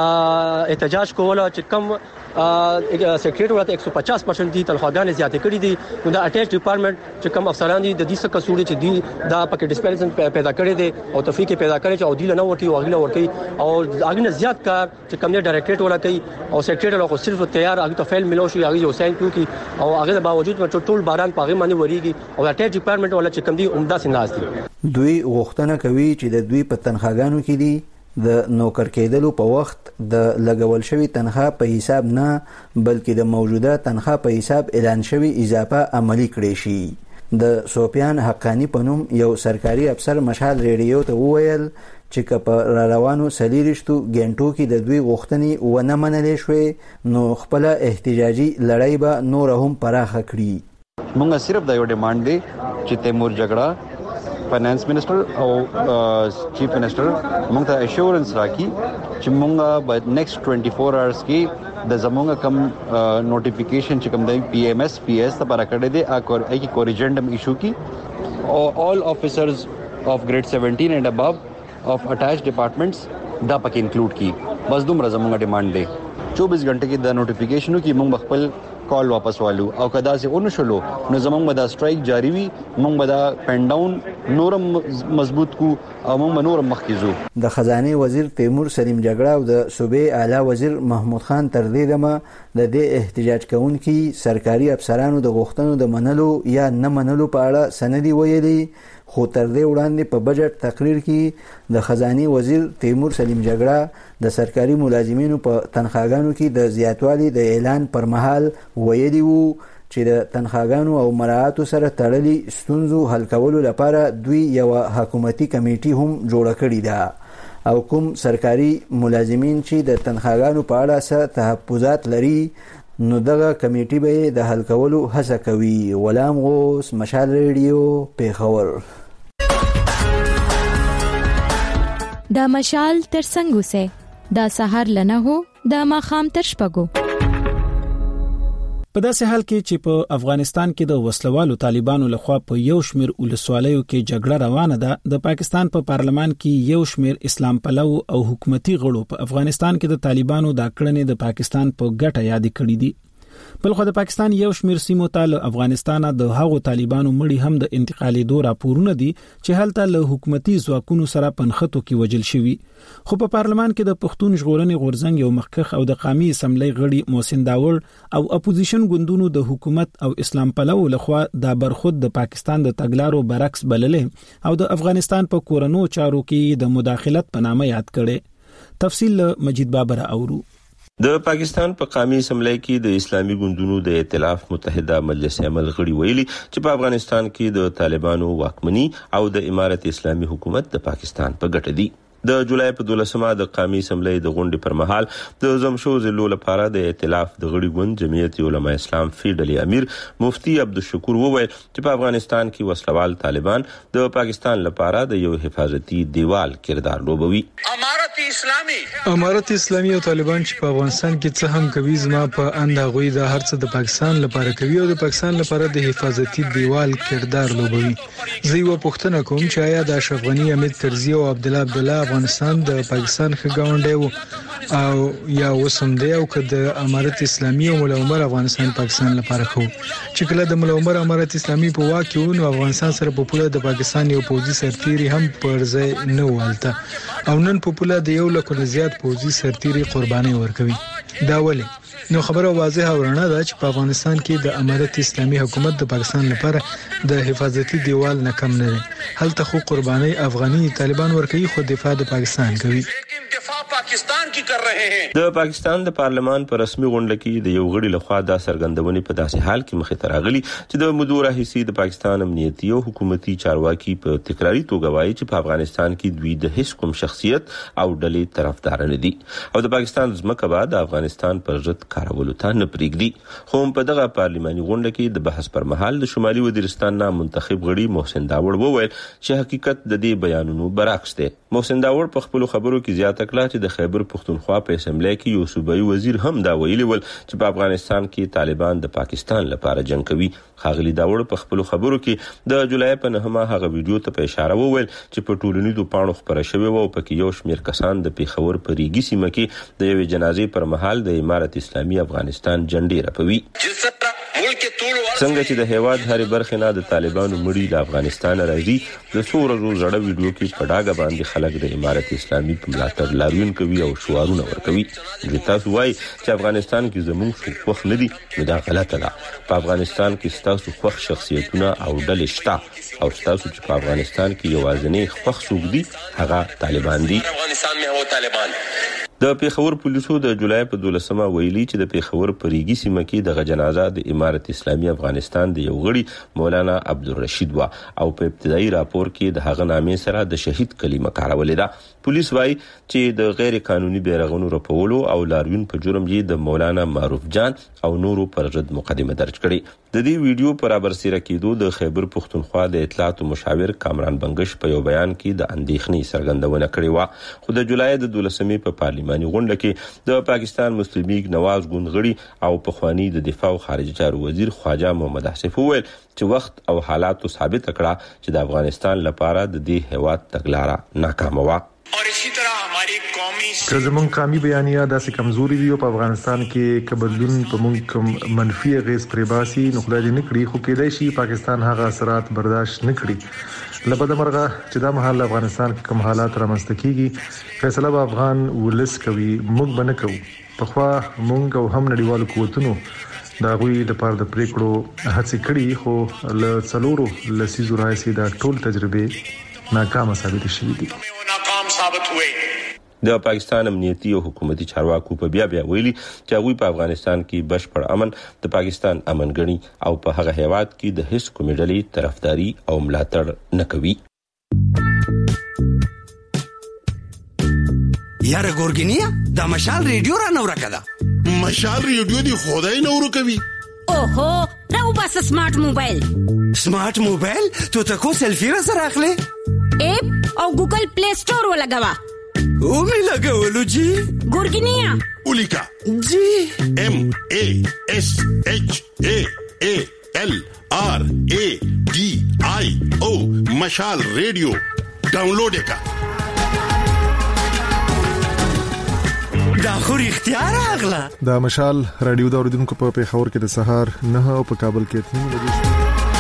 احتجاج کوله چې کم سیکریټری ورته 150% دي تنخواګانې زیاتې کړې دي نو د اټیچ ډپارټمنټ چې کم افسران دي د دې څخه کسوړي چې دي دا پکې ډیسپیلنس پیدا کړي دي او تفریق پیدا کړي چې او دی نه ورتي او غیله ورتي او هغه نه زیات کار چې کم نه ډایریکټریټ ولا کوي او سیکریټری له صرف تیار هغه ته فایل ملو شي هغه یو ساين کوي او هغه د باوجود ټول باران پاغه باندې وریږي او اټیچ ډپارټمنټ ولا چې کم دي عمده سيناز دي. دوی غوښتنه کوي چې د دوی په تنخواګانو کې دي د نوکر کېدلو په وخت د لګول شوی تنخواه په حساب نه بلکې د موجوده تنخواه په حساب اعلان شوی اضافه عملی کړي شي. د سوپیان حقانی په نوم یو سرکاري افسر مشال ریډیو ته وویل چې په روانو 40 غنټو کې د دوی غوښتنې ونه منلې شوې نو خپل احتجاجي لړۍ به نور هم پراخه کړي. موږ صرف د یو ډیماند دی چې تیمور جګړه فاینانس منسٹر او چیف منسٹر موږ ته اشورنس راکړي چې موږ په نیکسټ 24 اورز کې د زموږ کم نوټیفیکیشن چې کوم دی PMS PS لپاره کړی دی اګه کی کوریجنډم ایشو کی all officers of grade 17 and above of attached departments دا پکې انکلوډ کی. بس دومره زموږ ډیماند دی 24 غنټه کې د نوټیفیکیشنو کې موږ خپل کال واپس والو او کدا سه اون شلو نو زمونږ به دا سټرایک جاری وي موږ به دا پین ډاون نورم مضبوط کو او موږ نورم مخکیزو. د خزانه وزیر تیمور سلیم جګړه او د صوبې اعلی وزیر محمود خان تر دې دمه د دې احتجاج کوونکي سرکاري افسرانو د غوښتنو د منلو یا نه منلو په اړه سندي ویلي خو تر دې وړاندې په بجټ تقریر کې د خزانه وزیر تیمور سلیم جګړه د سرکاري ملازمینو په تنخواګانو کې د زیاتوالي د اعلان پر مهال ویلي وو چې د تنخواګانو او مراعاتو سره تړلي ستونزو حل کولو لپاره دوی یو حکومتي کمیټي هم جوړ کړی ده او کوم سرکاري ملازمین چې د تنخواګانو په اړه څه تحفظات لري نو دغه کمیټي به د حل کولو هڅه کوي. غلام غوث، مشال ریډیو، پیښور. دا مشال تر څنګه سه دا سحر لنه هو دا ماخام تر شپګو. په داسې حال کې چې په افغانستان کې د وسلوالو طالبانو لخوا په یو شمیر ولسوالیو کې جګړه روانه ده، د پاکستان په پارلمان کې یو شمیر اسلام پلو او حکومتي غړو په افغانستان کې د طالبانو د کړنې د پاکستان په ګټه یاد کړې دي. بلخو د پاکستان یو شمیر سیمو ته له افغانستانه د هغو طالبانو مړي هم د انتقالي دور راپورونه دي چې هلته له حکومتي ځواکونو سره پنخته کې وجل شوی. خو په پارلمان کې د پښتون ژغورنې غورځنګ یو مخکخ او د قومي اسمبلی غړي محسن داور او اپوزیشن ګوندونو د حکومت او اسلام پلو لخوا د برخود د پاکستان د تګلارو برعکس بللې او د افغانستان په کورونو چارو کې د مداخلت په نامه یاد کړي. تفصیل مجید بابر اورو. د پاکستان په قومي اسمبلی کې د اسلامي ګوندونو د ائتلاف متحده مجلس عمل غړي ویلي چې په افغانستان کې د طالبانو واکمني او د امارت اسلامي حکومت د پاکستان په ګټه دي. د جولای په 12مه د قومي اسمبلی د غونډې پر مهال د زمشو ضلع لپاره د ائتلاف د غړي ګوند جمعیت علماء اسلام فیډلی امیر مفتی عبدالشکور وویل چې په افغانستان کې وسلوال طالبان د پاکستان لپاره د یو حفاظتي دیوال کردار لوبوي. امارت اسلامي او طالبان چې په افغانستان کې څه هم کوي زما په اندازې د هر څه د پاکستان لپاره کوي او د پاکستان لپاره د حفاظتي دیوال کردار لوبوي. زه یو پوښتنه کوم چې آیا د اشرف غنی، حمید کرزي او عبد الله عبدالله افغانستان د پاکستان خګاونډي وو او یا وسم دی او که د امارت اسلامي او مولا عمر افغانستان پاکستان لپاره خو چې کله د مولا عمر امارت اسلامي په واکه ونو افغانستان سره په پوله د پاکستان یو پوځي سرتیري هم پر ځای نه والته او نن په پوله د یو لکه زیات پوځي سرتیري قرباني ورکوي. دا ولې نو خبره واضحه ورنه ده چې په افغانستان کې د امارت اسلامي حکومت د پاکستان لپاره د حفاظتي دیوال نه کم نه دی. هلته خو قرباني افغاني طالبان ورکوي خو دفاع د پاکستان کوي. د پاکستان د پارلمان په رسمي غونډه کې د یو غړي لخوا دا سرګندونې په داسې حال کې مخې ته راغلي چې د مدور حیثیت د پاکستان امنیتي او حکومتي چارواکي په تکراری توګه وایي چې په افغانستان کې دوی د هیڅ کوم شخصیت او ډلې طرفدار نه دي او د پاکستان ځمکه به د افغانستان پر ضد کارولو ته نه پرېږدي. خو په دغه پارلماني غونډه کې د بحث پر مهال د شمالي وزیرستان نه منتخب غړي محسن داور وویل چې حقیقت د دې بیانونو برعکس دی. محسن داور په خپل خبرو کې زیاته کړه چې د خیبر پختونخوا په اسمبلی کې یو صوبایي وزیر هم دا ویلي ول چې په افغانستان کې طالبان د پاکستان لپاره جنگ کوي. خاغلی داور په خپل خبرو کې د جولای په 9مه هغه ویډیو ته په اشاره وویل چې په ټولنیزو پاڼو خبره شوې و او پکې یو شمېر کسان د پیښور په ریګي سیمه کې د یوې جنازې پر مهال د امارت اسلامي افغانستان جنډې رپوي. څنګه چې د هیواد هرې برخې نه د طالبانو مړي د افغانستان راځي د څو ورځو زړه ویډیو کې په ډاګه باندې خلک د امارت اسلامي په ملاتړ لاریون کوي او شعارونه ورکوي. چې تاسو وایي چې افغانستان کې زموږ خوښ نه دي نو دا غلطه ده. په افغانستان کې ستاسو خوښ شخصیتونه او ډلې شته او ستاسو چې په افغانستان کې یوازینی خوښ څوک دي هغه طالبان دي. افغانستان مې هو طالبان. د پیښور پولیسو د جولای په 12مه ویلي چې د پیښور په ریګي سیمه کې د جنازه د امارت اسلامي افغانستان د یو غړي مولانا عبدالرشید وا او په ابتدایي راپور کې د هغه نامې سره د شهید کلمه کارولې ده. پولیس وايي چې د غیر قانوني بیرغونو رپولو او لاریون په جرم یې د مولانا معروف جان او نورو پر ضد مقدمه درج کړې. د دې ویډیو پر برسېره کېدو د خیبر پښتونخوا د اطلاعات مشاور کامران بنگش په یو بیان کې د اندېښنې څرګندونه کړې و. خو د جولای د 12مې په پارلماني غونډه کې د پاکستان مسلم لیگ نواز ګوند غړي او پخوانی د دفاع او خارجه چارو وزیر خواجه محمد آصف وویل چې وخت او حالات ثابت کړه چې د افغانستان لپاره د دې هیواد تګلارې ناکامه و. اور اسی طرح ہماری قومی زمون قومي بیانیه داسې کمزوري دي په افغانستان کې کبدلون په مونږ منفي غیز پریباسي نو خدای دې نکړي خو کېدای شي پاکستان هغه اثرات برداشت نکړي لبد مرغه چې دا مهال افغانستان کې کوم حالات رامنځته کیږي فیصله به افغان ولس کوي موږ به نه کوو په خوا موږ او هم نړیوالو قوتونو دا غوي د پاره د پریکړو هڅه کړي خو له څلورو لسیزو راځي دا ټول تجربه ناکامه ثابت شوې دي. د پاکستان امنیتي او حکومتي چارواکو په بیا ویلي چې هغوی په افغانستان کې بشپړ امن د پاکستان امن غني او په هغه هیواد کې د هیڅ کومې ډلې طرفداري او ملاتړ نه کوي. یاره ګورګینیا د مشال ریډیو را نور کړه مشال ریډیو دی خدای نور کوي. اوهو راو بس سمارټ موبایل تو تکو سیلفی را سره اخلي اپ او ګوګل پلی سٹور ولګوا او می لګولو جی ګورګینیا اولیکا جی ام ا اس اچ ا ال ار ا ډي آی او مشال ریډیو ډاونلوډ وکړه. دا خو اختیار اغلا دا مشال رادیو د اوریدونکو په پیښور کې د سهار 9 او په کابل کې 3 بجې.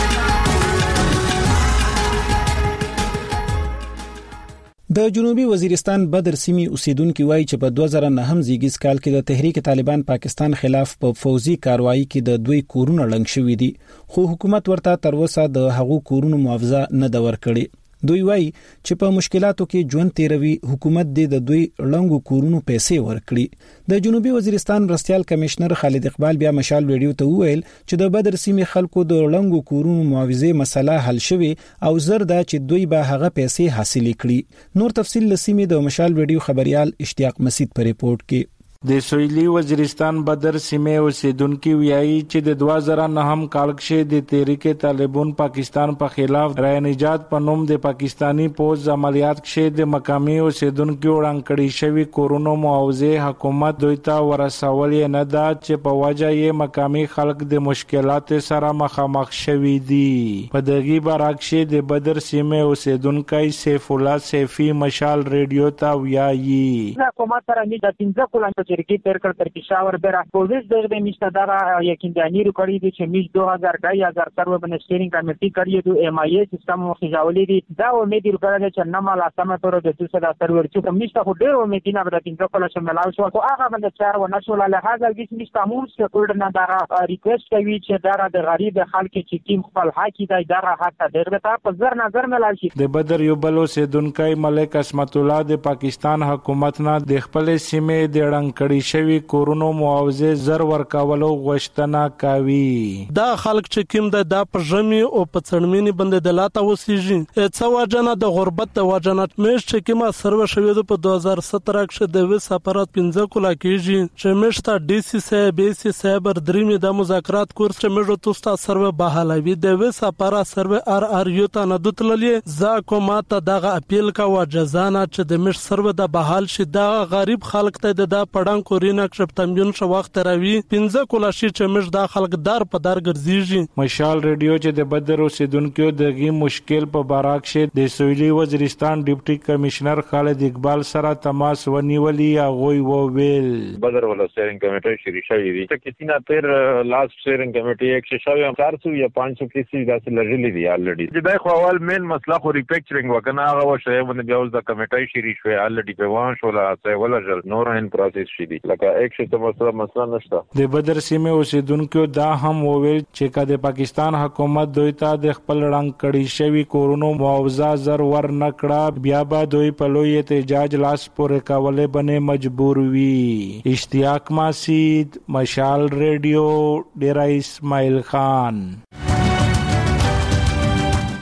د جنوبي وزیرستان بدر سیمې اوسیدونکو وایي چې په 2009 زیږیز کال کې د تحریک طالبان پاکستان خلاف په فوزي کاروایی کې د دوی کورونه لنګ شوې دي خو حکومت ورته تر اوسه د هغو کورونو معاوضه نه دا ورکړي. دوی وایي چې په مشکلاتو کې ژوند تیروي حکومت د دوی لنګو کورونو پیسې ورکړي. د جنوبي وزیرستان مرستيال کمشنر خالد اقبال بیا مشال ویډیو ته وویل چې د بدر سیمې خلکو د لنګو کورونو معاوضه مسله حل شوه او زر دا چې دوی به هغه پیسې حاصل کړي. نور تفصیل لسیمې د مشال ویډیو خبريال اشتیاق مسید په ریپورت کې. د سویلي وزیرستان بدر سیمه اوسیدونکو ویایي چې د 2009 کال کې د تحریک طالبان پاکستان په خلاف رای نجات په نوم د پاکستانی پوز عملیات کې د مقامی اوسیدونکو وړاندې شوی کورونو معاوضه حکومت دوی ته ورسول نه دا چې په وجه یې مقامی خلک د مشکلات سره مخامخ شوي دي. په دغه برعکس د بدر سیمه اوسیدونکو سیف الله سیفی مشال ریډیو ته ویایي حکومت سره نه د 15 کلن شرکت تر پېښور به راکوزش دغه میشته دا یقیندانی کړی دي چې میش 2000 سرو بنشترین کمیټي کړی دی ام آی سیستم مخجاولې دي دا امید لري چې نمال اسمه تر د 200 سرور چې میشته خو ډېر امید نه بده 15 کله چې ملاو شو او هغه باندې چار و نشول له هغه د میشته موږ څه کول نه دا ریکوست کوي چې دا د غریب خلک چې کیم خپل حق دی دا حق ډېر به په زر نظر ملال شي. د بدر یو بل اوسیدونکو ملک اسمت الله د پاکستان حکومت نه د خپل سیمه د رنګ کړي شوی کورونو معاوضه زر ورکولو غوښتنه کوي. دا خلک چې کوم د پرژمي او په څړمینی باندې د لاته وسیږي څو وجنه د غربت د وجنه مش چې کومه سرو شوی په 2017 کې د وس اپارات 15 کولا کېږي چې مشته ډي سي سي بي سي سایبر درېمه د مذاکرات کورس چې مجو توستا سرو بحالوي د وس اپارات سرو ار یو ته نه دتللې ز کومه دغه اپیل کا و جزانه چې د مش سرو د بحال شي د غریب خلک ته د پړنګ کورینا کښپتمبین شو وخت راوي 15 کولا شي چې مش د خلک دار په دار ګرځيږي. مشال ریډیو چې د بدر اوسیدونکو دغه مشکل په بارک شه د سویلي وزیرستان ډیپټي کمشنر خالد اقبال سره تماس ونیولي هغه وویل بدر ولا سټیرینګ کمیټه شری شوی دي چې کتنا تیر لاست سټیرینګ کمیټه 100 یا 500 کیسې داسې لږلې دي الریډي چې دای خو اول مین مسله خو ریپیکچرینګ وکنه هغه وشي باندې بیا د کمیټه شری شوی الریډي په وان شو لا څه ولا جل نور ان پروسس شي دي لکه یک شته مسله نشته. د بدر سیمه اوسیدونکو دا هم وویل چې کله پاکستان حکومت دوی ته د خپل رنګ کړي شوی کورونو معاوضه زر ور نکړه بیا به دوی په لوی احتجاج لاس پورې کولې باندې مجبور وي. اشتیاق مسید مشال ریډیو ډیرا اسماعیل خان.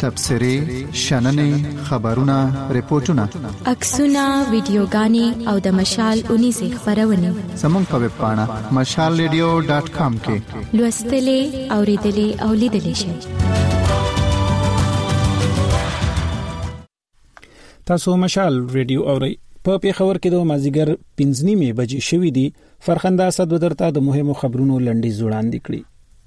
تبصرې شننې خبرونه ریپورتونه عکسونه ویډیوګانې او د مشال 19 خبرونه زموږ په ویب پاڼه mashalradio.com کې لوستلې اوریدلې او لیدلې شئ. تاسو مشال ریډیو اورئ. په پیښور کې د مازیګر 5:30 بجې شوې دي. فرخنده اسد ودرته د مهمو خبرونو لنډیز وړاندې کړي.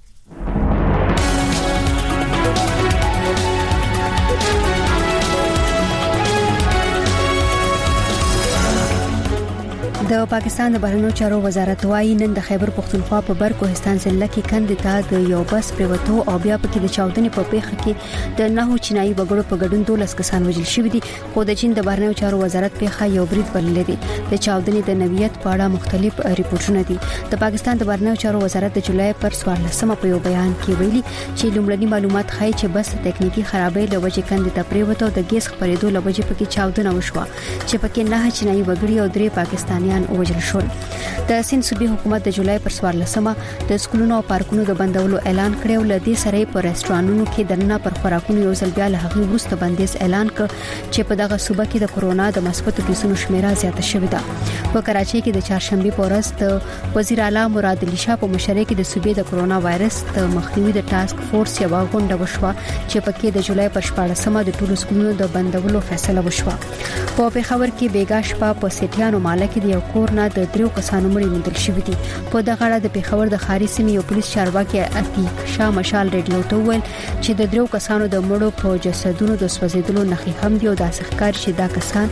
د پاکستان د بهرنیو چارو وزارت وايي نن د خیبر پختونخوا په بر کوهستان ضلع کې کندې ته د یو بس پریوتو او بیا پکې د چاودنې په پیښه کې د 9 چینایي وګړو په ګډون 12 کسان وژل شوي دي. خو د چین د بهرنیو چارو وزارت پیښه یو برید بللې دي. د چاودنې د نوعیت په اړه مختلف ریپورتونه دي. د پاکستان د بهرنیو چارو وزارت د جولای پر 14 په یو بیان کې ویلي چې لومړني معلومات ښایي چې بس تکنیکی خرابې له وجې کندې ته پریوتو د ګیس خپرېدو له وجې پکې چاودنه وشوه چې پکې 9 چینایي وګړي او 3 پاکستانیان وژل شول. د سند صوبې حکومت د جولای پر 14 د سکولونو او پارکونو د بندولو اعلان کړو. لدې سره په ریسټورانونو کې دننه پر خوراکونو یو ځل بیا له هغه وروسته بندیز اعلان کړ چې په دغه صوبه کې د کورونا د مثبتو کیسونو شمیره زیاته شوې ده. په کراچۍ کې د چهارشنبه په ورځ د وزیر اعلی مراد علي شاه په مشرۍ کې د صوبې د کورونا وایرس د مخنیوي د ټاسک فورس یو غونډه وشوه چې پکې د جولای پر 14 د ټولو سکولونو د بندولو فیصله وشوه. په پیښور کې بیګا شپه په سټیانو ماله کې د یو کور نه د 3 کسانو مړي موندل شوي دي. په دغه اړه د پیښور د خاري سیمې یو پولیس چارواکي عتیق شاه مشال ریډیو ته ویل چې د 3 کسانو د مړو په جسدونو د سوځیدلو نښې هم دي او د ښکار چې دا کسان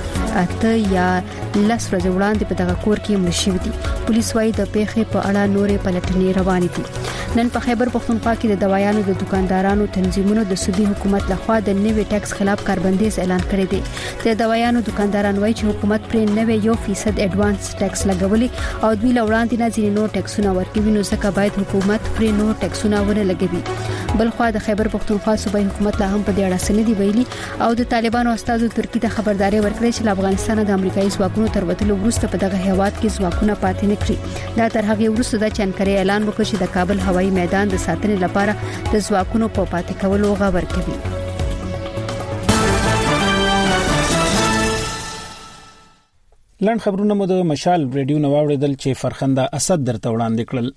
8 یا 10 ورځې وړاندې په دغه کور کې مړ شوي دي. پولیس وايي د پیښې په اړه نورې پلټنې روانې دي. نن په خیبر پختونخوا کې د دوايانو د دکاندارانو تنظیمونو د صوبې حکومت لخوا د نوي ټیکس خلاف کاربندیز اعلان کړی دی. د دوايانو دکانداران وايي چې حکومت پر 9% اډوانس ټیکس لګولي او دوی لوړاندې نه ځینې نور ټیکسونه ورکوي، نو ځکه باید حکومت پر نور ټیکسونه ونه لګوي. بلخوا د خیبر پختونخوا صوبې حکومت لا هم په دې اړه سندې ویلي او د طالبانو استادو ترکی ته خبرداري ورکړې چې افغانستان د امریکایي ځواکونو تر وتلو وروسته په دغه هیواد کې ځواکونه پاتې نه کړي. دا تر هغه وروسته د چنکرې اعلان وکړ چې د کابل هوایي میدان د ساتنې لپاره د ځواکونو په پاتې کولو غږ ورکوي. لاند خبرونه مو د مشال ریډیو نو اوریدل چې فرخنده اسد درته وړاندې کړل.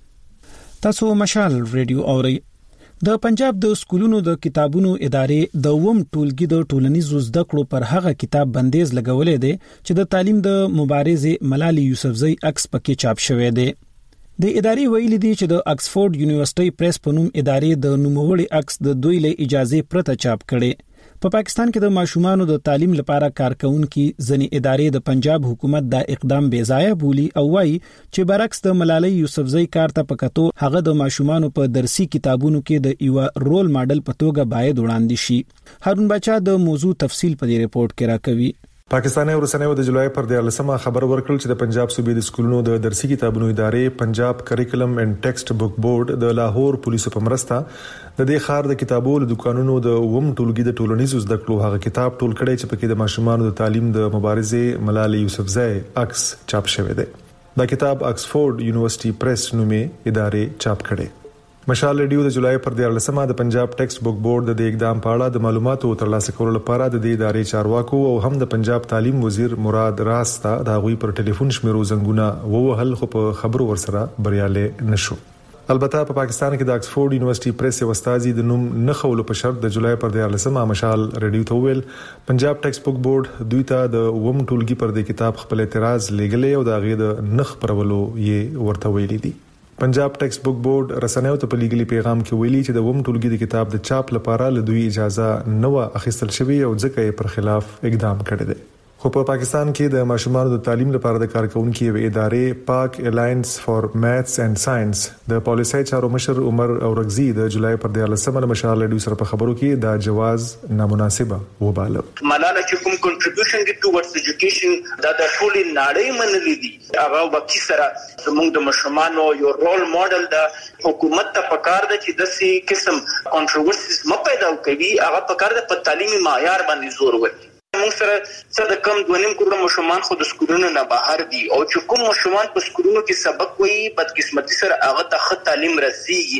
تاسو مشال ریډیو اورئ. د پنجاب د سکولونو د کتابونو ادارې د ووم ټولګي د ټولنیزو زده کړو پر هغه کتاب بندیز لګولې دی چې د تعلیم د مبارزې ملالي یوسفزۍ عکس پکې چاپ شوی دی. د ادارې ویلي دی چې د اکسفورد یونیورسيټي پریس په نوم ادارې د نوموړي عکس د دوی له اجازه پرته چاپ کړي. په پاکستان کې د ماشومانو د تعلیم لپاره کارکونکو ځنې ادارې د پنجاب حکومت دا اقدام بے ځایه بولی او وايي چې برعکس د ملالۍ یوسفزۍ کار ته پکاتو هغه د ماشومانو په درسي کتابونو کې د یو رول ماډل په توګه باید وړاندې شي. هارون بچا د موضوع تفصیل په دې ریپورت کې راکوي. پاکستاني ورسنیو د جولای پر 13 خبر ورکړل چې د پنجاب صوبې د سکولونو د درسي کتابونو ادارې پنجاب کریکولم اینڈ ټیکسټ بک بورډ د لاهور پولیسو په مرسته د دې خار د کتابونو د دکانونو د ووم ټولګي د ټولنیزو زده کړو هغه کتاب ټول کړي چې پکې د ماشومانو د تعلیم د مبارزې ملالي یوسفزۍ عکس چاپ شوی دی. دا کتاب اکسفورد یونیورسيټي پریس نومې ادارې چاپ کړي. مشال ریډیو د جولای پر 13 د پنجاب ټیکسټ بک بورډ د اقدام په اړه د معلوماتو ترلاسه کولو لپاره د دې ادارې چارواکو او هم د پنجاب تعلیم وزیر مراد راستا د غوي پر ټلیفون شمیرو زنګونه ووهل خو په خبرو ورسره بریاله نشو. البته په پاکستان کې د اکسفورد یونیورسيټي پریس استادي د نوم نخولو په شرط د جولای پر 13 مشال ریډیو ته ویل پنجاب ټیکسټ بک بورډ دوی ته د ووم ټولګي پر د کتاب خپل اعتراض لګلې او د غي د نخ پرولو یې ورته ویلي دي. پنجاب ټیکسټ بک بورډ رسنیو ته په لیګلي پیغام کې ویلي چې د ووم ټولګي د کتاب د چاپ لپاره له دوی اجازه نه و اخیستل شوی او ځکه یې پر خلاف اقدام کړی دی. خو په پاکستان کې د ماشومانو د تعلیم لپاره د کارکونکو یو ادارې پاک الاینس فار میثس اینڈ ساينس د پالیسي چارو مشر عمر اورغزي د جولای پر 13 مشال ریډیو سره په خبرو کې دا جواز نامناسبه وباله. ملاله چې کوم کنټریبیوشن دي ټوورډز ایجوکیشن دا د ټول نړۍ منلې دي هغه وکي سره زموږ د ماشومانو یو رول ماډل د حکومت ته پکار ده چې د سي قسم کنټروورسیز م پیدا کوي هغه پکار ده په تعلیمي معیار باندې زور ورکړي. موږ سره څه د کم 2.5 کروڑ ماشومان خو د سکولونو نه بهر دي او چې کوم ماشومان په سکولونو کې سبق وایي بدقسمتي سره هغه ته ښه تعلیم رسیږي نه.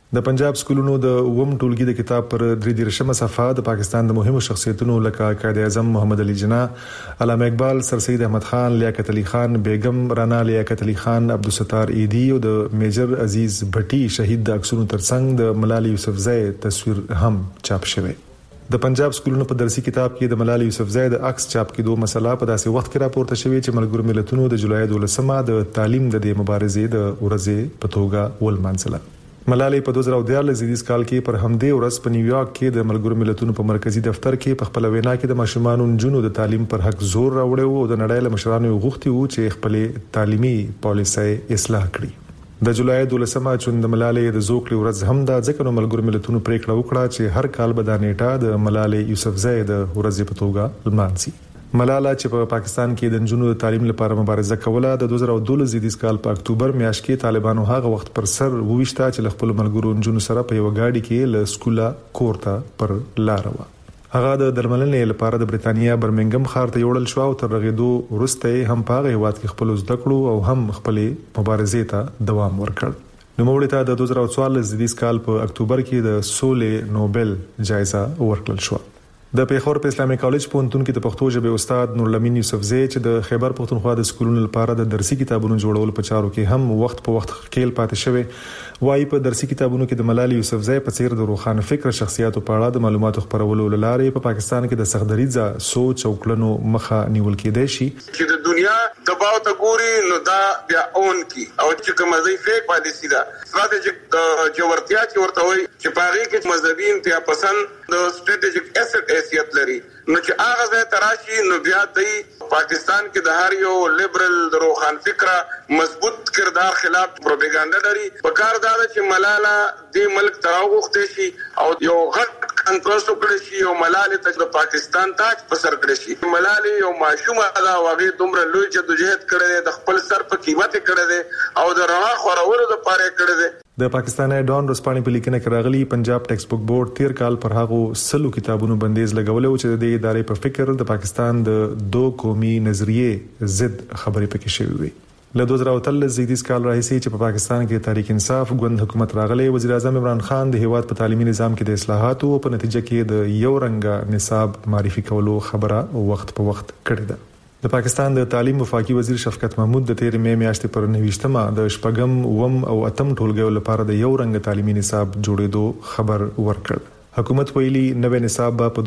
د پنجاب سکولونو د وم ټولګي د کتاب پر 33مه صفحه د پاکستان د مهمو شخصیتونو لکه قائد اعظم محمد علي جناح، علامه اقبال، سر سید احمد خان، لیاقت علي خان بیگم، رانا لیاقت علي خان، عبدالستار ایدی او د میجر عزیز بھټي شهید د عکسونو ترڅنګ د ملالي یوسفزۍ تصویر هم چاپ شوی. د پنجاب سکولونو په درسي کتاب کې د ملالي یوسفزۍ د عکس چاپ کېدو مسله په داسې وخت کې راپورته شوې چې ملګرو ملتونو د جولای 12مه د تعلیم د مبارزې د ورځې په توګه ولمانځله. ملالي په 2014 کال کې پر همدې ورځ په نیویارک کې د ملګرو ملتونو په مرکزی دفتر کې په خپل وینا کې د ماشومانو جنونو د تعلیم پر حق زور راوړی او د نړۍ له مشرانو غوښتي وو چې خپل تعلیمي پالیسي اصلاح کړي. د جولای 12مه چې د ملالي د زوکړې ورځ هم د ځکه نو ملګرو ملتونو پریکړه وکړه چې هر کال به د نیټه د ملالي یوسفزۍ د ورځې په توګه لمانځي. ملاله چې په پاکستان کې د جنونو د تعلیم لپاره مبارزه کوله د 2012 کال په اکتوبر میاشت کې طالبانو هغه وخت پر سر وويشته چې خپل ملګرو جنونو سره په یو گاډي کې له سکولا کورته پر لار و. هغه د درملنې لپاره د بریتانیا برمنګم ښار ته یوړل شو او تر رغېدو وروسته هم په هیواد کې خپل زده کړو او هم خپل مبارزې ته دوام ورکړ. نو مولوی ته د 2014 کال په اکتوبر کې د سولې نوبل جایزه ورکړل شو. د پیښور په اسلامي کالج پونتون کې د پښتو ژبې استاد نورالامین یوسفزۍ چې د خیبر پښتونخوا د سکولونو لپاره د درسي کتابونو جوړولو په چارو کې هم وخت په وخت خېل پاتې شوی وایي په درسي کتابونو کې د ملالي یوسفزۍ په څیر د روښانه فکر شخصیتو په اړه د معلوماتو خپرولو لپاره په پاکستان کې د سختدریځه سوچ او کړنو مخه نیول کېدای شي چې د دنیا دباو ته ګوري نو دا بیا اون کی او چې کوم ځای فیک پالیسی دا ستراتیژیک جوړتیا چې ورته وایي چې پاره کې مذهبي انتها پسند د ستراتیژیک اسټ حیثیت لري نو چې هغه ځای تراشي نو بیا د پاکستان کې د هر یو لیبرل د روخان فکره مضبوط کردار خلاف پروپاګاندا لري په کار دا چې ملاله د ملک تراوغته شي او یو غټ کنټرول وکړي شي او ملاله ته د پاکستان تاج په سر کړی شي. ملاله یو ماشومه دا واغې دومره لوی جدوجہد کړی د خپل سر په قیمت کړی او د رڼا خورولو لپاره کړی. د پاکستاني ډان رسپاني په لیکنه کې راغلي پنجاب ټیکسټ بک بورډ 13 کال پر هغه سلو کتابونو بندیز لګولو چې د ادارې په فکر د پاکستان د دوه قومي نظریه ضد خبرې پکې شوې وي. له 2013 کال راهیسې چې په پاکستان کې تحریک انصاف ګوند حکومت راغلی وزیر اعظم عمران خان د هیواد په تعلیمي نظام کې د اصلاحاتو په نتیجه کې د یو رنګ نصاب معرفي کولو خبره وخت په وخت کړې ده. د پاکستان د تعلیم وفاقي وزیر شفقت محمود د 13 مې میاشتې پر 29مه د شپږم وم او اتم ټولګیو لپاره د یو رنګ تعلیمي نصاب جوړېدو خبر ورکړ. حکومت ویلي نوې نصاب په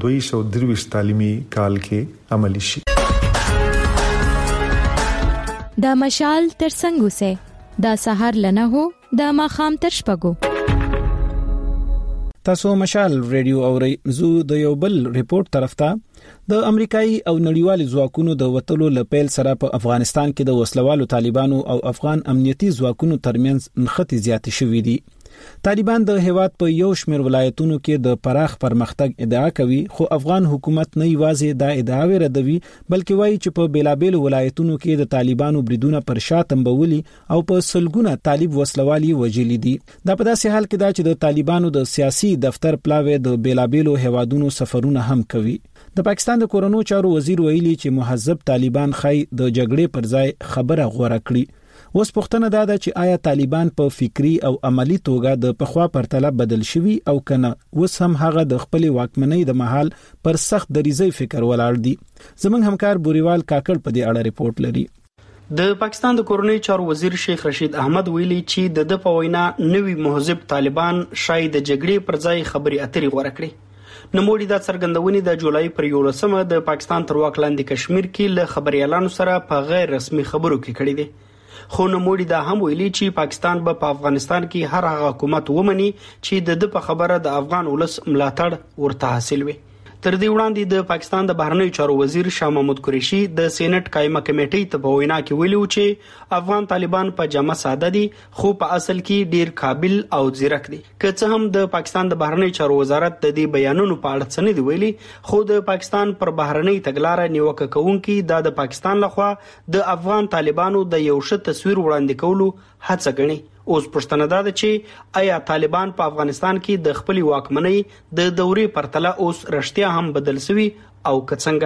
2023 تعلیمي کال کې عملي شي. دا مشال تر څنګه سه دا سحر لنه هو دا ماخام تر شپګو. تاسو مشال ریډیو اوري زو د یو بل ریپورت طرف ته د امریکایي او نړیوال ځواکونو د وټلو لپیل سره په افغانستان کې د وسلوالو طالبانو او افغان امنیتي ځواکونو ترمنځ نښتې زیاتې شوې دي. طالبان د هیواد په یو شمېر ولایتونو کې د پراخ پرمختګ ادعا کوي خو افغان حکومت نه یوازې دا ادعا ردوي بلکې وایي چې په بیلابېلو ولایتونو کې د طالبانو بریدونه پر شا تمبولي او په سلګونه طالب وسلوالي وجلي دي. دا په داسې حال کې دا چې د طالبانو د سیاسي دفتر پلاوی د بیلابېلو هیوادونو سفرونه هم کوي. د پاکستان د کورونو چارو وزیر ویلي چې مهذب طالبان خای د جګړې پر ځای خبره غوړه کړي. اوس پوښتنه دا ده چې آیا طالبان په فکری او عملی توګه د پخوا پرتله بدل شوي او کنه اوس هم هغه د خپل واکمنۍ د محل پر سخت دریزي فکر ولاړ دي. زمونږ همکار بوریوال کاکړ په دې اړه ریپورت لري. د پاکستان د کورنۍ چارو وزیر شیخ رشید احمد ویلي چې د په وینا نوی مهذب طالبان شاید د جګړې پر ځای خبري اترې غوړه کړي. نموړي د څرګندونې د جولای پر 11مه د پاکستان تر واک لاندې کشمیر کې له خبريالانو سره په غیر رسمي خبرو کې کړي دي. خو نموړي دا هم ویلي چې پاکستان به په افغانستان کې هر هغه حکومت ومني چې د په خبره د افغان ولس ملاتړ ورته حاصل وي. تر دې وړاندې د پاکستان د بهرنیو چارو وزیر شاه محمود قریشي د سېنات قائمه کمیټې ته په وینا کې ویلي چې افغان طالبان په جامه ساده دي خو په اصل کې ډیر قابل او ځیرک دي. که څه هم د پاکستان د بهرنیو چارو وزارت د دې بیانونو په اړه څه نه دی ویلي خو د پاکستان پر بهرنۍ تګلارې نیوکه کوونکي د پاکستان لخوا د افغان طالبانو د یو ښه تصویر وړاندې کولو هڅه کوي. اوس پښتنه ده چې آیا طالبان په افغانستان کې د خپل واکمنۍ د دورې پرتله اوس رښتیا هم بدل شوي او که څنګه؟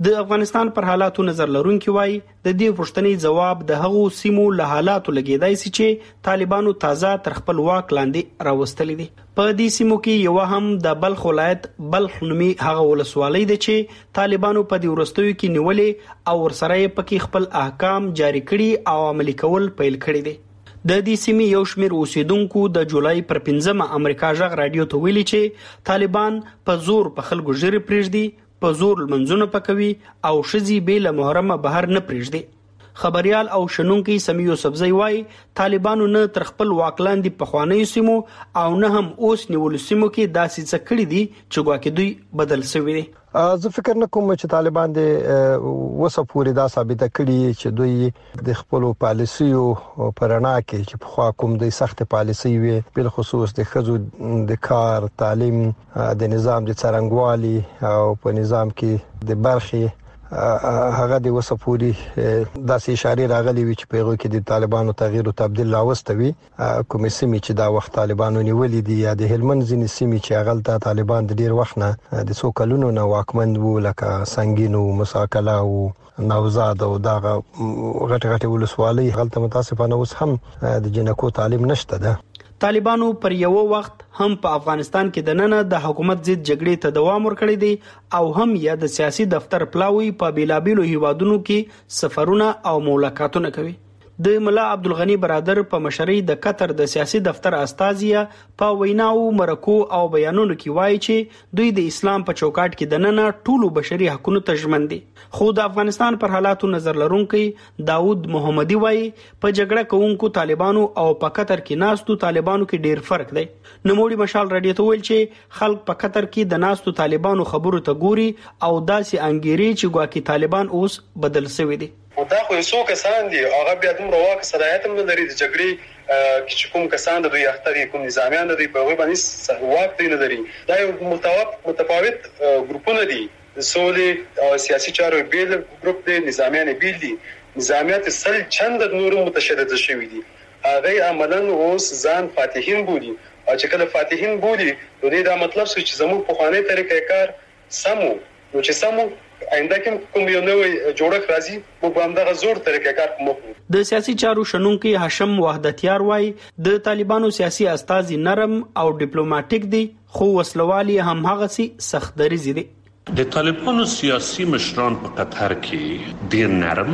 د افغانستان پر حالاتو نظر لرونکي وایي د دې پوښتنې جواب د هغو سیمو له حالاتو لګیدای شي چې طالبانو تازه تر خپل واک لاندې راوستلې دي. په دې سیمو کې یو هم د بلخ ولایت بلخ نومي هغه ولسوالۍ ده چې طالبانو په دې وروستیو کې نیولې او ورسره یې پکې خپل احکام جاری کړي او عملي کول پیل کړي دي. د دې سیمې یو شمېر اوسیدونکو د جولای پر 5 امریکا غږ رادیو ته ویلي چې طالبان په زور په خلکو ژغوري پرېږدي، په زور لمنځونه پکوي او شذي به له محرمه بهر نه پرېږدي. خبريال او شنونکي سمي یوسفزئی وایي طالبانو نه تر خپل واکلاندې په خواني سیمو او نه هم اوس نیول سیمو کې داسې څه کړی دي چې ګواکې دوی بدل شوی دي. زه فکر نه کوم چې طالبان د وسه پوری دا ثابته کړي چې دوی د خپل پالیسیو پرانا کې چې په خوا کوم د سخت پالیسي وي بل خصوص د خزو د کار تعلیم د نظام د څرنګوالي او په نظام کې د برخي هغه د وسه پوری داسې اشاره راغلي وي چې پیغو کې د طالبانو تغییر او تبديل راوستوي. کوم سیمې چې دا وخت طالبانو نیولې دي یا د هلمند ځینې سیمې چې هغه طالبان د ډیر وخت نه د څو کلونو نه واکمن وو لکه سنگینو مساکلا او نوزاد او دغه غټ ولسوالۍ هغه متاسفانه اوس هم د جنکو تعلیم نشته ده. طالبانو پر یو وخت هم په افغانستان کې د نن د حکومت ضد جګړې ته دوام ورکړی دی او هم یا د سیاسي دفتر پلاوی په بیلابیلو هیوادونو کې سفرونه او ملاقاتونه کوي. د ملا عبدالغنی برادر په مشرۍ د قطر د سیاسي دفتر استازیه په ویناو مرکو او بیانونو کې وایي چې دوی د اسلام په چوکاټ کې د نن ټولو بشري حقوقو ته ژمن دي. خو د افغانستان پر حالاتو نظر لرونکي داود محمدي وایي په جګړه کوونکو طالبانو او په قطر کې ناستو طالبانو کې ډیر فرق دی. نوموړي مشال رادیو ته ویل چې خلک په قطر کې د ناستو طالبانو خبرو ته ګوري او داسې انګيري چې ګواکې طالبان اوس بدل شوی دي. دا خو څو کسان دي هغه بیا دومره واک صلاحیت هم نه لري د جګړې چې کوم کسان د دوی اختري کوم نظامیان دي په وبا باندې واک دی نه لري. دا یو متفاوت ګروپونه دي د سولې او سیاسي چارو بیل ګروپ دي نظامیان بیل دي. نظامیت سل چند نور متشدد شوی دي هغه عملاً اوس ځان فاتحین بولي او چې کله فاتحین بولي نو دا مطلب چې زموږ په خوانې طریقې کار سمو نو چې سمو آینده کوم یو نوې جوړښت راځي په باندې زور طریقې کار کوو. د سیاسي چارو شنونکي هاشم وحدتیار وایي د طالبانو سیاسي استازي نرم او ډیپلوماټیک دي خو وسلوالي هم هغه سي سخت دریزي دي. د طالبانو سیاسي مشران په قطر کې ډیر نرم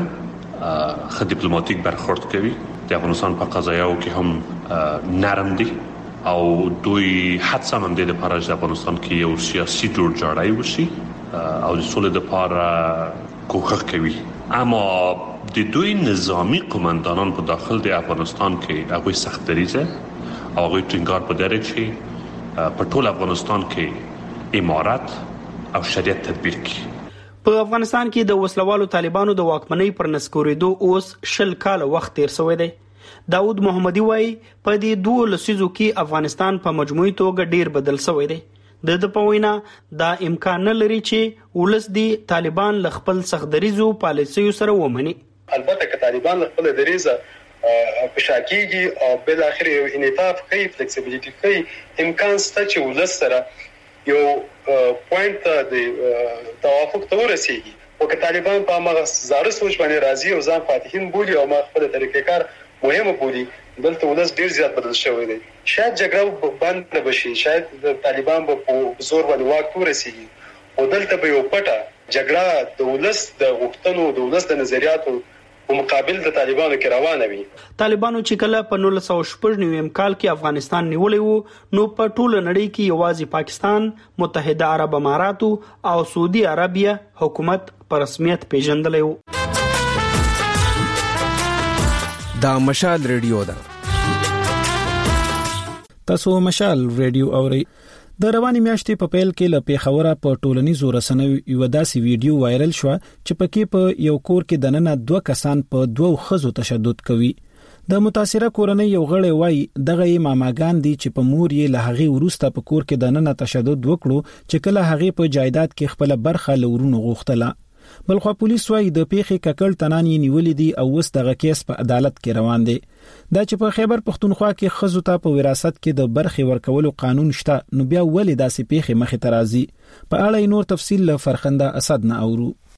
خو ډیپلوماټیک برخورد کوي. د افغانستان په قضایاو کې هم نرم دي او دوی حتی هم د لپاره د افغانستان کې یو سیاسي جوړجاړی وشي او د سولې لپاره کوښښ کوي. اما د دوی نظامی قومندانان په داخل د افغانستان کې هغه سخت دریزه او هغه ټینګار په دره چې په ټول افغانستان کې امارت او شریعت تطبیق کړي. په افغانستان کې د وسلوالو طالبانو د واکمنۍ پر نسکورېدو اوس 10 کال وخت تیر شوی دی. داود محمدي وایي په دې 2 لسیزو کې افغانستان په مجموعي توګه ډیر بدل شوی دی. د پوینا دا امکان نه لري چې ولس دی طالبان ل خپل سختدریزو پالیسیو سره ومني. البته که طالبان ل خپل دریزه پښاکیږي او بل اخر یو انعطاف کوي فلیکسیبিলিټی کوي امکان شته چې ولس سره یو پوینټ د توافق ته ورسیږي. او که طالبان په هغه زړه سوچ باندې راضي او ځان فاتحین بولي او ما خپل طریقې کار مهمه بولي دلته ولس ډیر زیات بدل شوی دی. شاید جګړه بند نه بشي شاید د طالبان په زور باندې واک ورسیږي او دلته به یو پټه جګړه د ولس د غوښتنو د ولس د نظریاتو په مقابل د طالبانو کې روانه وي. طالبانو چې کله په 1999 کال کې افغانستان نیولې وو نو په ټوله نړۍ کې یوازې پاکستان، متحده عرب امارات او سعودي عربیه حکومت په رسمیت پیژندلې وو. دا مشال ریډیو ده. تاسو مشال ریډیو اورئ. د رواني میاشتې په پیل کې له پیښوره په ټولنیزو رسنیو یو داسې ویډیو وایرل شو چې پکې په یو کور کې د نن 2 کسان په 2 خزو تشدد کوي. د متاثره کورنۍ یو غړی وایي دغه ماماګان دي چې په مور یې له هغه ورسته په کور کې د نن تشدد وکړو چې کله هغه په جایداد کې خپل برخه لورونو غوښتله. بلخو پولیس وايي د پیښې ککړ تنان یې نیولې دي او اوس دغه کیس په عدالت کې روان دی. دا چې په خیبر پښتونخوا کې خزو ته په وراثت کې د برخې ورکولو قانون شته نو بیا ولې داسې پیښې مخې ته راځي؟ په اړه نور تفصیل له فرخنده اسد نه اورو.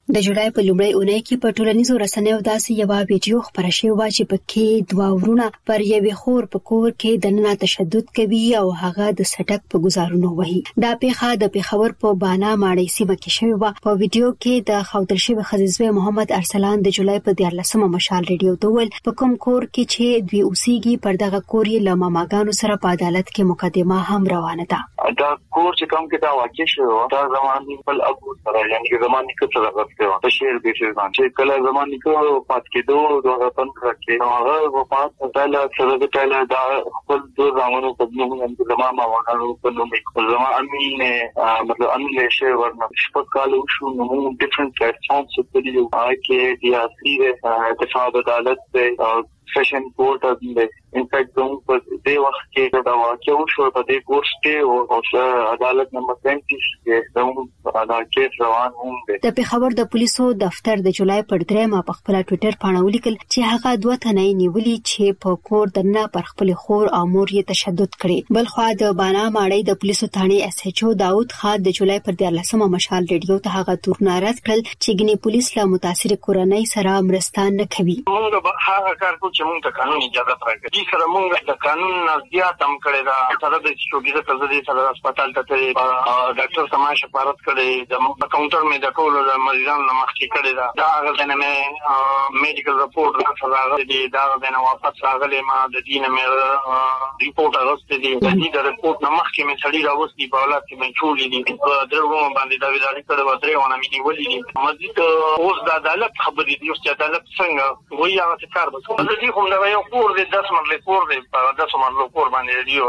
د جولای په لومړۍ اونۍ کې په ټولنیزو رسنیو داسې یو ویډیو خپره شوې و چې پکې دوه ورونه پر یوې خور په کور کې دننه تشدد کوي او هغه د سټک په گزارونو وهي. دا پیښه د پیښور په بانا ماړی سیمه کې شوې و. په ویډیو کې د خاوتل شوی خزیزوی محمد ارسلان د جولای په 14مه مشال ریډیو ته ویل په کوم کور کې چې دوی اوسېږي پر دغه کور یې له ماماګانو سره په عدالت کې مقدمه هم روانه ده. دا کور چې کوم کې دا واقع شوی دا زماني په ابو سره یعنی زماني کې څه راغلی په شیر به شي چې کله زماني کې پات کېدو دوه پنځه کې هغه په پات تعالی سره د تعالی دا خپل دوه زمانو په نوم باندې زمما وغاړو په نوم کې زما امین مطلب امین شي ورنه شپږ کال شو نو ډیفرنٹ پلیټفارمز په دې یو کې د اصلي اتفاق عدالت په سیشن کورټ باندې ان فیکټ دوم په دې وخت کې دا واقع شو په دې کورس کې او عدالت نمبر 35 کې دوم عدالت روان هم دي. د پیښور د پولیسو دفتر د جولای پر 3 په خپل ټوئیټر باندې ولیکل چې هغه دوه تنې نیولې چې په کور دننه پر خپل خور او مور یې تشدد کړي. بل خو د بانا ماړی د پولیسو ثاني اس ایچ او داوود خان د جولای پر 14مه مشال ریډیو ته هغه تور نارد کړل چې ګنې پولیس له متاثر کورنۍ سره مرسته نه کوي. موږ هغه کار کوو چې موږ ته قانون اجازه راکړي. دي سره موږ د قانون نزدیات هم کړی دا سره د شوګیزه تزدي سره هسپتال ته ډاکټر سماش شفارت کړي د کاونټر مې د ټولو د مریضانو مخکې کړي دا هغه نه مې میډیکل رپورټ سره راغلی دا نه واپس راغلی ما د دینه مې ریپورت راغلی دی د دې رپورټ نه مخکې مې سړي راوستي په اولاد کې مې چولې دي په درو باندې دا ویلاري کړو و درې ونه مې نیولې دي مزید اوس د عدالت خبرې دي چې عدالت څنګه وایي هغه کار به د دې کوم دا یو کور دې 10 مرله کور دې په 10 مرله کور باندې دی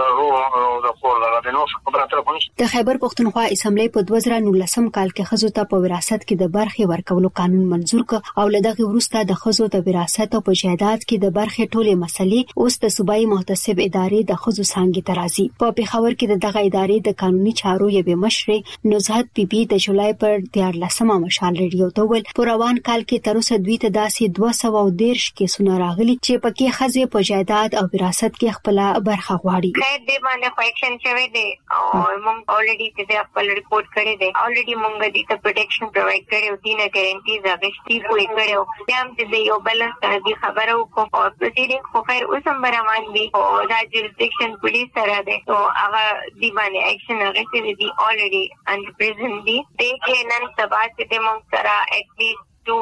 او د کور د نو خبره تر پونش د خیبر پښتونخوا اسمبلی په 2019 کال کې خزو ته په وراثت کې د برخې ورکولو قانون منزور ک او لدغه وروسته د خزو د وراثت او په جایداد کې د برخې ټولې مسلې اوس د صوبایي محتسب ادارې د خزو څنګه ترازی په پیښور کې دغه ادارې د قانوني چارو یوه مشر نزهت بیبي د جولای پر 14مه مشال ریډیو ته ویل په روان کال کې تر اوسه دوی ته داسې 213 کیسونه راغلي چې پکې خزې په جایداد او وراثت کې خپل برخه غواړي. خیر دې باندې فایکشن شوی دی او موږ اوريدي چې خپل ریپورت کړی دی اوريدي موږ دې ته پروټیکشن پرووایډ کړی او دینه ګارانټیز اغشتي کوی کړو بیا هم چې یو بل دې خبرو کو او پروسیډینګ خو خیر اوس هم روان دي او دا جوریسډکشن پولیس سره دی او هغه دې باندې اکشن اغشتي دي اوريدي ان پریزن دي دې کې نن سبا چې موږ سره اټلیسټ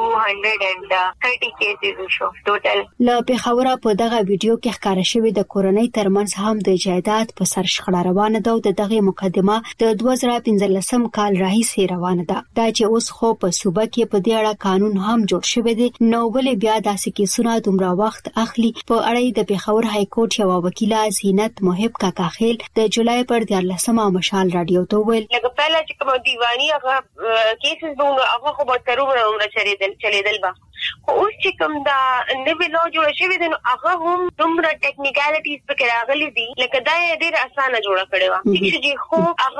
230 کیسز شو ټوټل. له پیښور په دغه ویډیو کې ښکاره شوی د کورنۍ ترمنځ هم د جایداد په سر شخړه روانه ده او دغه مقدمه د 2015 کال راهیسې روانه ده. دا چې اوس خو په صوبه کې په دې اړه قانون هم جوړ شوی دی نو ولې بیا داسې کیسونه دومره وخت اخلي. په اړه د پیښور های کورټ یو وکیله زینت محب کاکاخیل د جولای پر 14مه مشال رادیو ته ویل لکه پهلا چې کوم دیوانی هغه کیسز دوه هغه خو به ترونه عمر چلیدل با خو اوس چې کوم دا نوی لو جوړ شوی دی نو هغه هم دومره ټیکنیکالټیز پکې راغلي دي لکه دا ډېر اسانه جوړه کړې و چې خو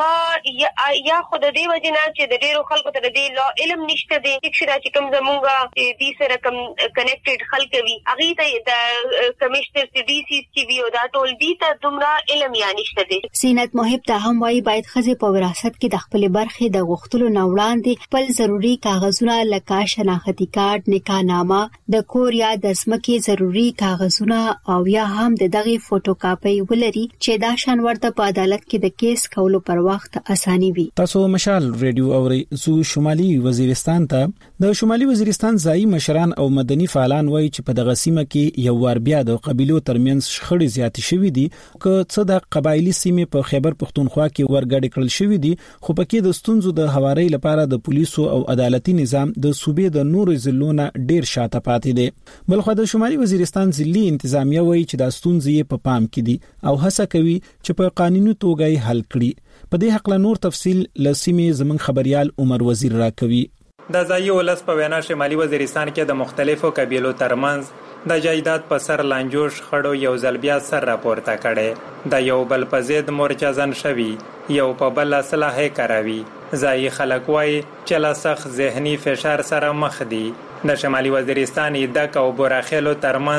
هغه یا خو د دې وجه نه چې د ډېرو خلکو ته د دې لو علم نشته دی چې کوم زمونږه دې سره کوم کنیکټډ خلک وي هغه ته د کمشنر سی ډي سی سی وی او دا ټول دي ته دومره علم یا نشته دی. زینت محب ته هم وايي باید خزې په وراثت کې د خپل برخې د غوښتلو نه وړاندې خپل ضروري کاغذونه لکه شناختی کارت نامه د کور یا د ځمکې ضروری کاغذونه او یا هم د دغه فوټوکاپي ولري چې دا شان ورته په عدالت کې د کیس کولو پر وخت اساني وي. تاسو مشال ریډیو اوري زو شمالي وزیرستان ته د شمالي وزیرستان ځایي مشران او مدني فعالان وایي چې په دغه سیمه کې یو وار بیا د قبيلو ترمنځ شخړې زیاتې شوې دي که څه د قبایلی سیمه په خیبر پښتونخوا کې ورګډ کړل شوې دي خو پکې د ستونزو د هواري لپاره د پولیسو او عدالتي نظام د صوبې د نورو ضلعونو ډیر شاته پاتې دي. بلخو د شمالي وزیرستان ضلعي انتظامیه وایي چې د ستونزې په پام کې دي او هڅه کوي چې په قانوني توګه یې حل کړي. په دې حق له نور تفصیل لسیمې زمون خبريال عمر وزیر راکوي. د ځایي ولس په وینا شمالي وزیرستان کې د مختلفو قبیلو ترمنځ د جایداد په سر لانجوش خړو یو ځل بیا سر راپورته کړي د یو بل په ضد مورچه ځن شوي یو په بل اصلاح کوي. ځایي خلک وایي چې له سخت ذهني فشار سره مخ دي. د شمالي وزیرستان دک او براخیلو ترمنځ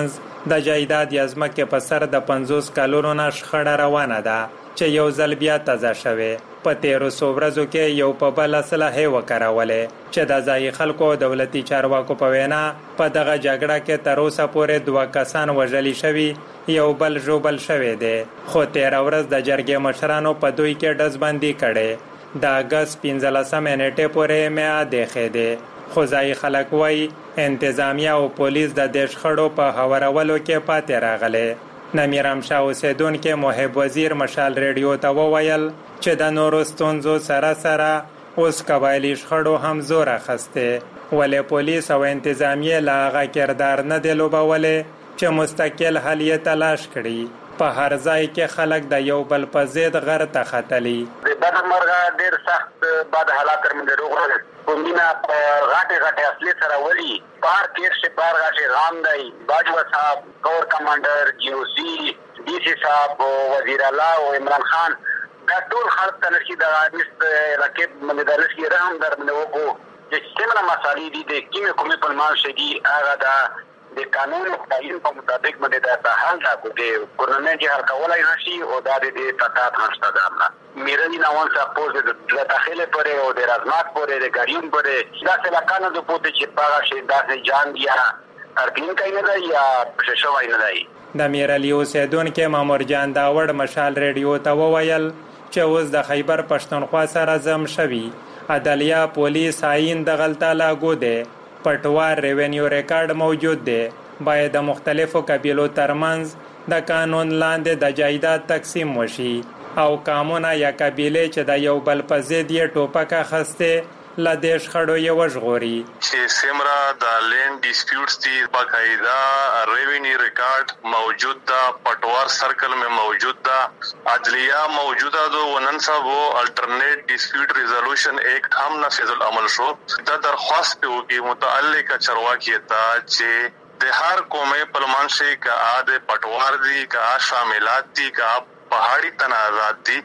د جایداد یا ځمکې په سر د 50 کلونو نه شخړه روانه ده چې یو ځل بیا تازه شوې. په 1300 ورځو کې یو په بل اسلحه وکړولې چې د ځای خلکو دولتي چارواکو په وینا په دغه جګړه کې تر اوسه پورې 2 کسان وژل شوي، یو بل ژوبل شوی دی. خو 13 ورځ د جرګې مشرانو په دوی کې ډزبندي کړې. د اگست 15 نیټې پورې میعاد یې دی. خو ځای خلک وایي انتظامیه او پولیس د دې شخړو په هوارولو کې پاتې راغلي. نمیرم شاه اوسیدونکي محب وزیر مشال ریډیو ته وویل چې د نورو ستونزو سره سره اوس قبایلي شخړو هم زور اخیستی، ولې پولیس او انتظامیه لا هغه کردار نه دی لوبولی چې مستقل حل یې تلاش کړي. په هر ځای کې خلک د یو بل په ضد غر ته ختلي. د بدمرغه ډېر سخت بد حالات تر منځ روغړل. کومینه په غاټه اصلي سره ولي پار کې چې بار غاټه غام دی. باجوا صاحب، کور کمانډر، جیوسی، ډي سي صاحب، وزیر اعلی او عمران خان دا ټول خلک ته نشي د عادت لکه باندې د لشي رحم در باندې وکړو چې څنګه مسالې دي د کومې په مال شي هغه دا د قانون او قانون په مطابق باندې دا حل راکو دي ګورنمنت یې حل کولای نشي او دا د تطابق نشته ده. میرانی نوان سا پوز د داخله پره او د رازمات پره د ګاریون پره دا څه لکانو د پوتې چې پاغه شي دا څه جان بیا ارګین کای نه دی یا پښشوای نه دی. د میرعلی اوسیدونکو مامور جان داوړ مشال ریډیو ته وویل چې اوس د خیبر پښتونخوا سره زم شوي. عدلیه، پولیس، آئین د غلطه لاګو دی. پټوار ریونیو ریکارډ موجود دی. باید د مختلفو قبیلو ترمنځ د قانون لاندې د جایداد تقسیم وشي او قامونه یا قبیله چې د یو بل په ضد یې ټوپک اخیستی له دې شخړو یې وژغوري. چې سیمرا د لینډ ډیسپیوټس دي باقاعده ریونیو ریکارډ موجود ده، پټوار سرکل میں موجود ده، عدلیہ موجود ده. ونن صاحب الټرنیټ ډیسپیوټ ریزولوشن ایکٹ هم نافذ العمل شو. دا درخواست په وګي متعلقه چرواکي ته چې د هر قومه پرمان شي کا عاد پټوار دي کا شاملات دي کا پہاڑی تنازعات دي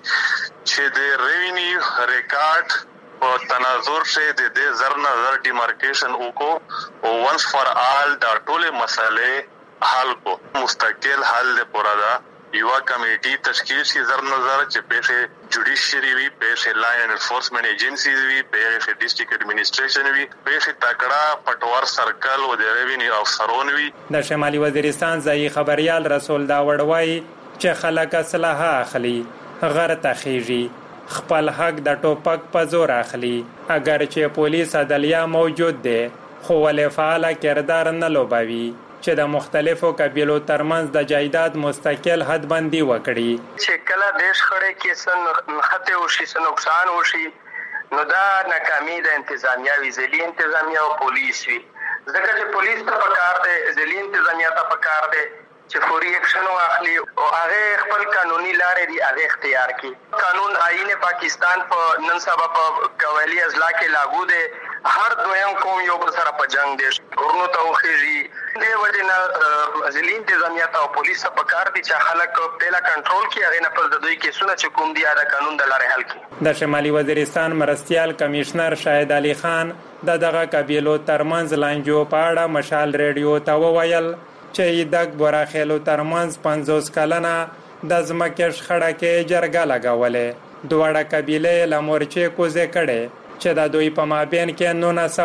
چې د ریونیو ریکارډ په تناظر سے د زر نظر ډیمارکیشن وکړو او ونس فار آل دا ټول مسئله حل کو مستقل حل له پرادا یو کمیټي تشکیل شي زر نظر چې په جوډیشری وی په لاین انفورسمنت ایجنسیز وی په ډیسټریکټ ایڈمنسټریشن وی په تکړه پټوار سرکل او د ریونیو افسرون وی. د شمالي وزیرستان ځای خبريال رسول داوړ وای چې خلک اسلحه اخلي، غر تخیږي، خپل حق د ټوپک په زور اخلي. اگر چې پولیس عدلیه موجود دی خو ولې فعال کردار نه لوبوي چې د مختلفو قبیلو ترمنځ د جایداد مستقل حدبندي وکړي. چې کله دیش خړې کې سن خطه وشي، سن نقصان وشي، نو دا ناکامي د انتظامیه وی، ځلې انتظامیه او پولیس وی. ځکه چې پولیس ته پکار دی، ځلې انتظامیه ته پکار دی چې فوري اکشن واخلي او هغه خپل قانوني لارې دی هغه اختیار کړي. قانون آئین پاکستان په نن سبا په قوالی اضلاع کې لاګو دی. هر دویم قوم یو بل سره په جنگ دی، ورنو ته وخیږي. د وجنه ځلې انتظامیه ته او پولیس ته پکار دي چې خلک پهلا کنټرول کړي، هغه نه پر د دوی کې سونه چې کوم دی دا قانون د لارې حل کړي. د شمالي وزیرستان مرستیال کمشنر شاهد علي خان دغه قبیلو ترمنځ لانجو په اړه مشال ریډیو ته وویل چې دغه براخیلو ترمنځ 50 کلنه د ځمکې شخړه کې جرګه لګولې. دوه قبیله له مورچې کوزه کړي چې د دوی په مابین کې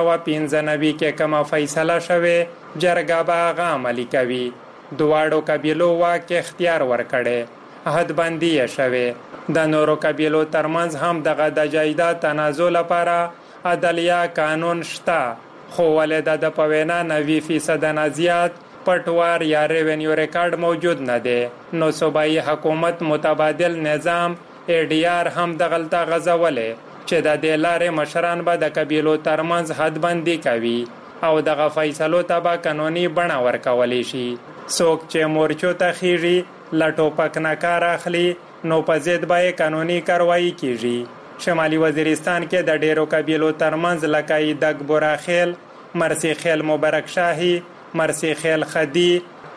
1995 کې کومه فیصله شوه جرګه به هغه عملي کوي. دواړو قبیلو واک اختیار ورکړي، حدبندي یې شوه. د نورو قبیلو ترمنځ هم دغه د جایداد تنازع لپاره عدلیه قانون شته، خو ولې د په وینا 90% نه زیات پټوار یا ریونیو ریکارډ موجود نه دی. نو صوبایي حکومت متبادل نظام ADR هم د غلطه غزولې چې د دې لارې مشران به د قبیلو ترمنځ حدبندي کوي او دغه فیصلو ته به قانوني بڼه ورکولی شي. څوک چې مورچو ته خیږي له ټوپک نه کار اخلي نو په ضد به یې قانوني کاروایي کیږي. شمالي وزیرستان کې د ډیرو قبیلو ترمنځ لکه دګ براخیل، مرسی خیل مبارک شاهي، مرسی خیل خدی،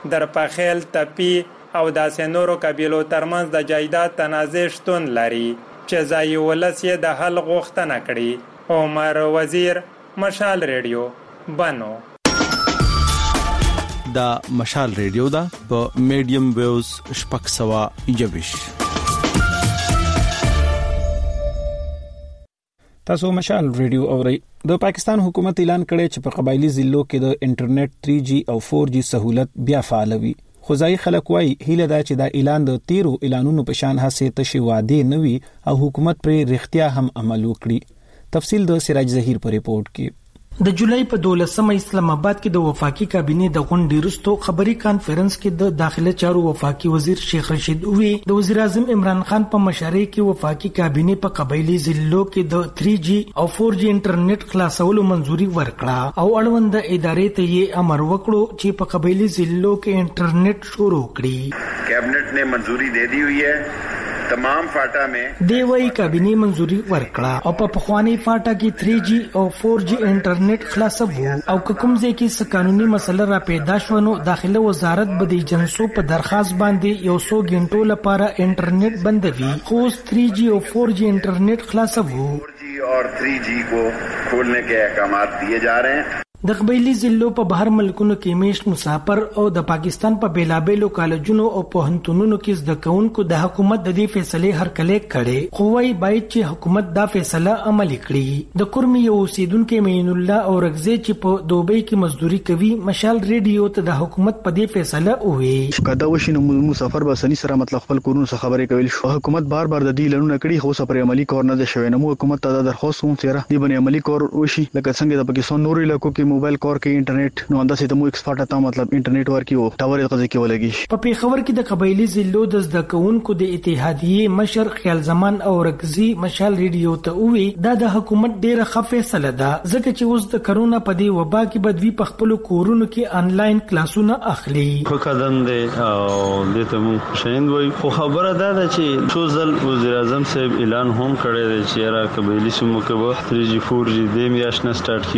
درپخیل تپی او داسې نورو قبیلو ترمنځ د جایداد تنازع شتون لري چې ځای ولس یې د حل غوښتنه کړي. عمر وزیر، مشال ریډیو، بنو. دا مشال ریډیو دا په میډیم ویوز شپږ سوا یوش. تاسو مشال ریډیو اورئ. د پاکستان حکومت اعلان کړی چې په قبایلی ضلعو کې د انټرنیټ 3G او 4G سہولت بیا فعالوي. خدای خلک وای هیله دا چې دا اعلان د 13 اعلانونو په شان هڅه تشي وعده نه وي او حکومت پر رښتیا هم عمل وکړي. تفصیل د سراج ظهیر په ریپورت کې. د جولای په 12 اسلام آباد کې د وفاقي کابینې د غونډې وروسته خبري کانفرنس کې د داخله چارو وفاقي وزیر شیخ رشید وی د وزیر اعظم عمران خان په مشرۍ کې وفاقي کابینې په قبایلی ضلعو کې د 3G او 4G انټرنیټ خلاصولو منځوري ورکړه او اړوند ادارې ته یې امر وکړو چې په قبایلی ضلعو کې انټرنیټ شروع کړي. کابینټ نے منظوری دے دی ہوئی ہے. تمام فاټا میں دی وی کابینې منظوري ورکړه او په پخوانی فاټا کې 3G او 4G انټرنیټ خلاصو او کوم ځای کې څه قانوني مسله را پیدا شونه داخله وزارت به د ایجنسو په درخواست باندې 100 غنټو لپاره انټرنیټ بندوي. خو 3G او 4G انټرنیټ خلاصو 4G اور 3G کو کھولنے کے احکامات دیے جا رہے ہیں. د قبایلی ضلعو په بهر ملکونو کې میشت مسافر او د پاکستان په بیلابېلو کالجونو او پوهنتونونو کې زده کوونکو د حکومت د دې فیصله هرکله کړي خو وايي باید چې حکومت دا فیصله عملي کړي. د کورمي یو اوسیدونکو مین الله او رغزي چې په دوبۍ کې مزدوري کوي مشال ریډیو ته د حکومت په دې فیصله وې کدا وشینو مسافر به سني سره مطلب خپل کورونو څخه خبرې کوي. حکومت بار بار د دې لړونه کړي خو سپر عملی کور نه شوی. نو حکومت ته د درخواست کوم چې دې باندې عملی کور وشي لکه څنګه د پاکستان نورو علاقو کې موبایل کور کې انټرنیټ نو انداسې ته مو ایکسپورټ ته مطلب انټرنیټ ورکیو ټاور غزه کې ولګي. په پیښور کې د قبایلی ضلعو د زده کوونکو د اتحادیې مشر خیال زمان او رغزي مشال ریډیو ته وی دا د حکومت ډیره ښه فیصله ده ځکه چې اوس د کرونا په دې وبا کې بدوی په خپل کورونو کې انلاین کلاسونه اخلي. خو قدم دی او د ته مو شیند وای خو خبره ده چې څو ځل وزیر اعظم صاحب اعلان هم کړی دی چې را قبایلی سیمو کې 3G 4G د میاشت نه سٹارټ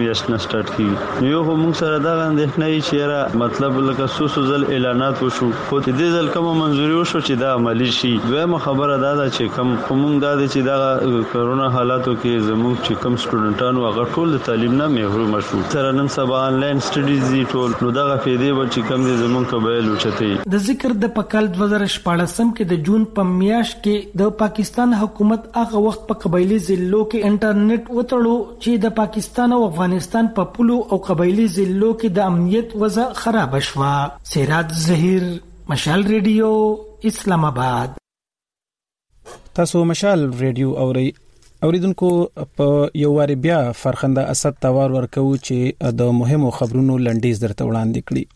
کیږي یو هم سره دا اندېښنه چې را مطلب لکه سوسو ځل اعلانات وشو خو دې ځل کوم منځوري وشو چې دا عملی شي. دویمه خبره دا چې کوم دا چې دا کرونا حالاتو کې زموږ چې کوم سټوډنټانو هغه ټول د تعلیم نه محروم شو تر نن سبا آنلاین سټډیز دي ټول نو دا فائدې و چې کوم دې زموږ قبایل وچته. د ذکر د پکال 2014 کې د جون په میاشت کې د پاکستان حکومت هغه وخت په قبایلی ضلعو کې انټرنیټ وټړو چې د پاکستان او افغانستان په پولو او قبایلی ضلعو کې د امنیت وضع خراب شوه. سراج ظهیر مشال ریډیو اسلام آباد. تاسو مشال ریډیو اورئ. اوریدونکو په یو واری بیا فرخنده اسد توار ورکو چې د مهمو خبرونو لنډیز درته وړاندې کړي.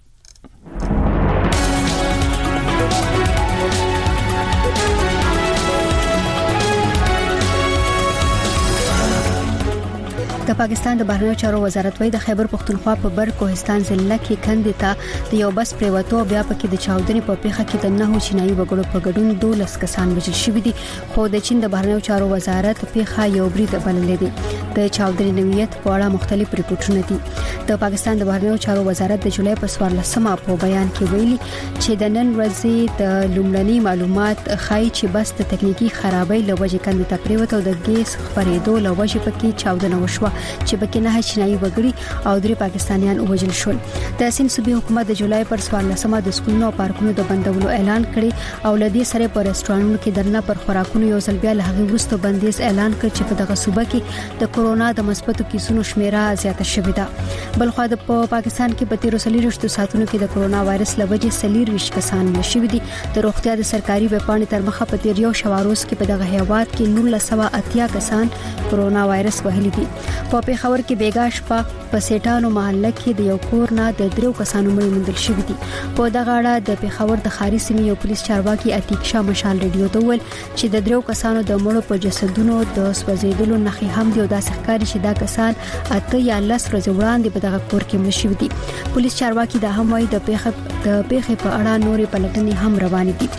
د پاکستان د بهرنیو چارو وزارت وایي د خیبر پختونخوا په بر کوهستان ضلع کې کندې ته د یو بس پریوتو بیا پکې د چاودنې په پیښه کې د 9 چینایي وګړو په ګډون 12 کسان وژل شوي دي خو د چین د بهرنیو چارو وزارت پیښه یو برید بللې دي. د چاودنې نوعیت په اړه مختلف ریپورتونه دي. د پاکستان د بهرنیو چارو وزارت د جولای په 14مه په بیان کې ویلي چې د نن ورځې د لومړني معلومات ښایي چې بس د تکنیکی خرابۍ له وجې کندې ته پریوتو د ګیس خپرېدو له وجې پکې چاودنه وشوه چې پکې 9 چینایي وګړي او 3 پاکستانیان وژل شول. د سین صوبې حکومت د جولای پر 14مه د سکولونو او پارکونو د بندولو اعلان کړي او لدی سره په رستورانونو کې درنه پر خوراکونو یو ځل بیا له هغه وروسته بندیز اعلان کړ چې په دغه صوبه کې د کورونا د مثبتو کیسونو شمیره زیاته شوې ده. بلخو د پاکستان کې په 13 ساعتونو کې د کورونا وایرس لوجې 24 کسان مړ شوي دي. د روغتیا د سرکاري وپاڼې تر مخه په 13 شواروز کې په دغه هیواد کې 1980 کسان کورونا وایرس وهلي دي. په پیښور کې بیګا شپه په سیټانو محله کې د یو کور نه د 3 کسانو مړي موندل شوي دي. په دغه اړه د پیښور د خاري سیمې یو پولیس چارواکي عتیق شاه مشال ریډیو ته ویل چې د 3 کسانو د مړو په جسدونو د سوځیدلو نښې هم دي او دا ښکاري چې دا کسان 8 یا 10 ورځې وړاندې په دغه کور کې مړ شوي دي. پولیس چارواکي دا هم وايي د پیښې په اړه نورې پلټنې هم روانې دي.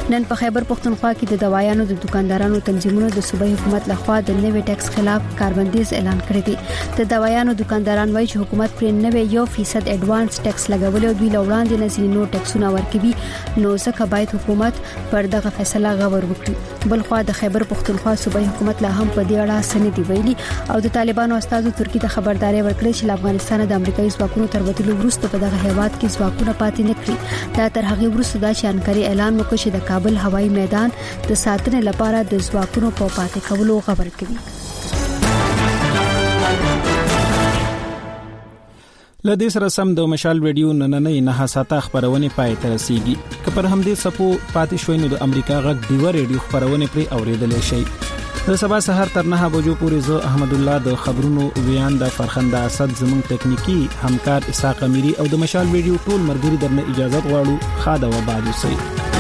نن په خیبر پختونخوا کې د دوايانو د دکاندارانو تنظیمونو د صوبایي حکومت لخوا د نوې ټیکس خلاف کاربندیز اعلان کړی دی. د دوايانو دکانداران وایي چې حکومت پر 91% اډوانس ټیکس لګولې او دوی لوړاندې نه ځینې نور ټیکسونه ورکوي، نو ځکه باید حکومت پر دغه فیصله غور وکړي. بلخوا د خیبر پختونخوا صوبایي حکومت لا هم په دې اړه سند دی ویلي او د طالبانو استازو ترکی ته خبرداري ورکړې چې افغانستان د امریکایي ځواکونو تر وتلو وروسته په دغه هیواد کې ځواکونه پاتې نه کړي. دا تر هغه وروسته دا چې انکاري اعلان وکړ چې د کابل هوایي میدان د ساتنې لپاره د ځواکونو په پاتې کولو خبر کوي. لدې سره سم د مشال ویډیو نننې نه ساته خبرونه پای ته رسیدي. که پر همدې سپو پاتې شوي نو د امریکا غږ دیو ریډیو خبرونه پرې اوریدل شي. د سبا سحر تر 9 بجو پورې زه احمد الله د خبرونو ویاندا فرخنده اسد زمون ټکنیکی همکار اسحاق امیری او د مشال ویډیو ټول مرګري درنه اجازه غواړو. خاده و بعد وسي.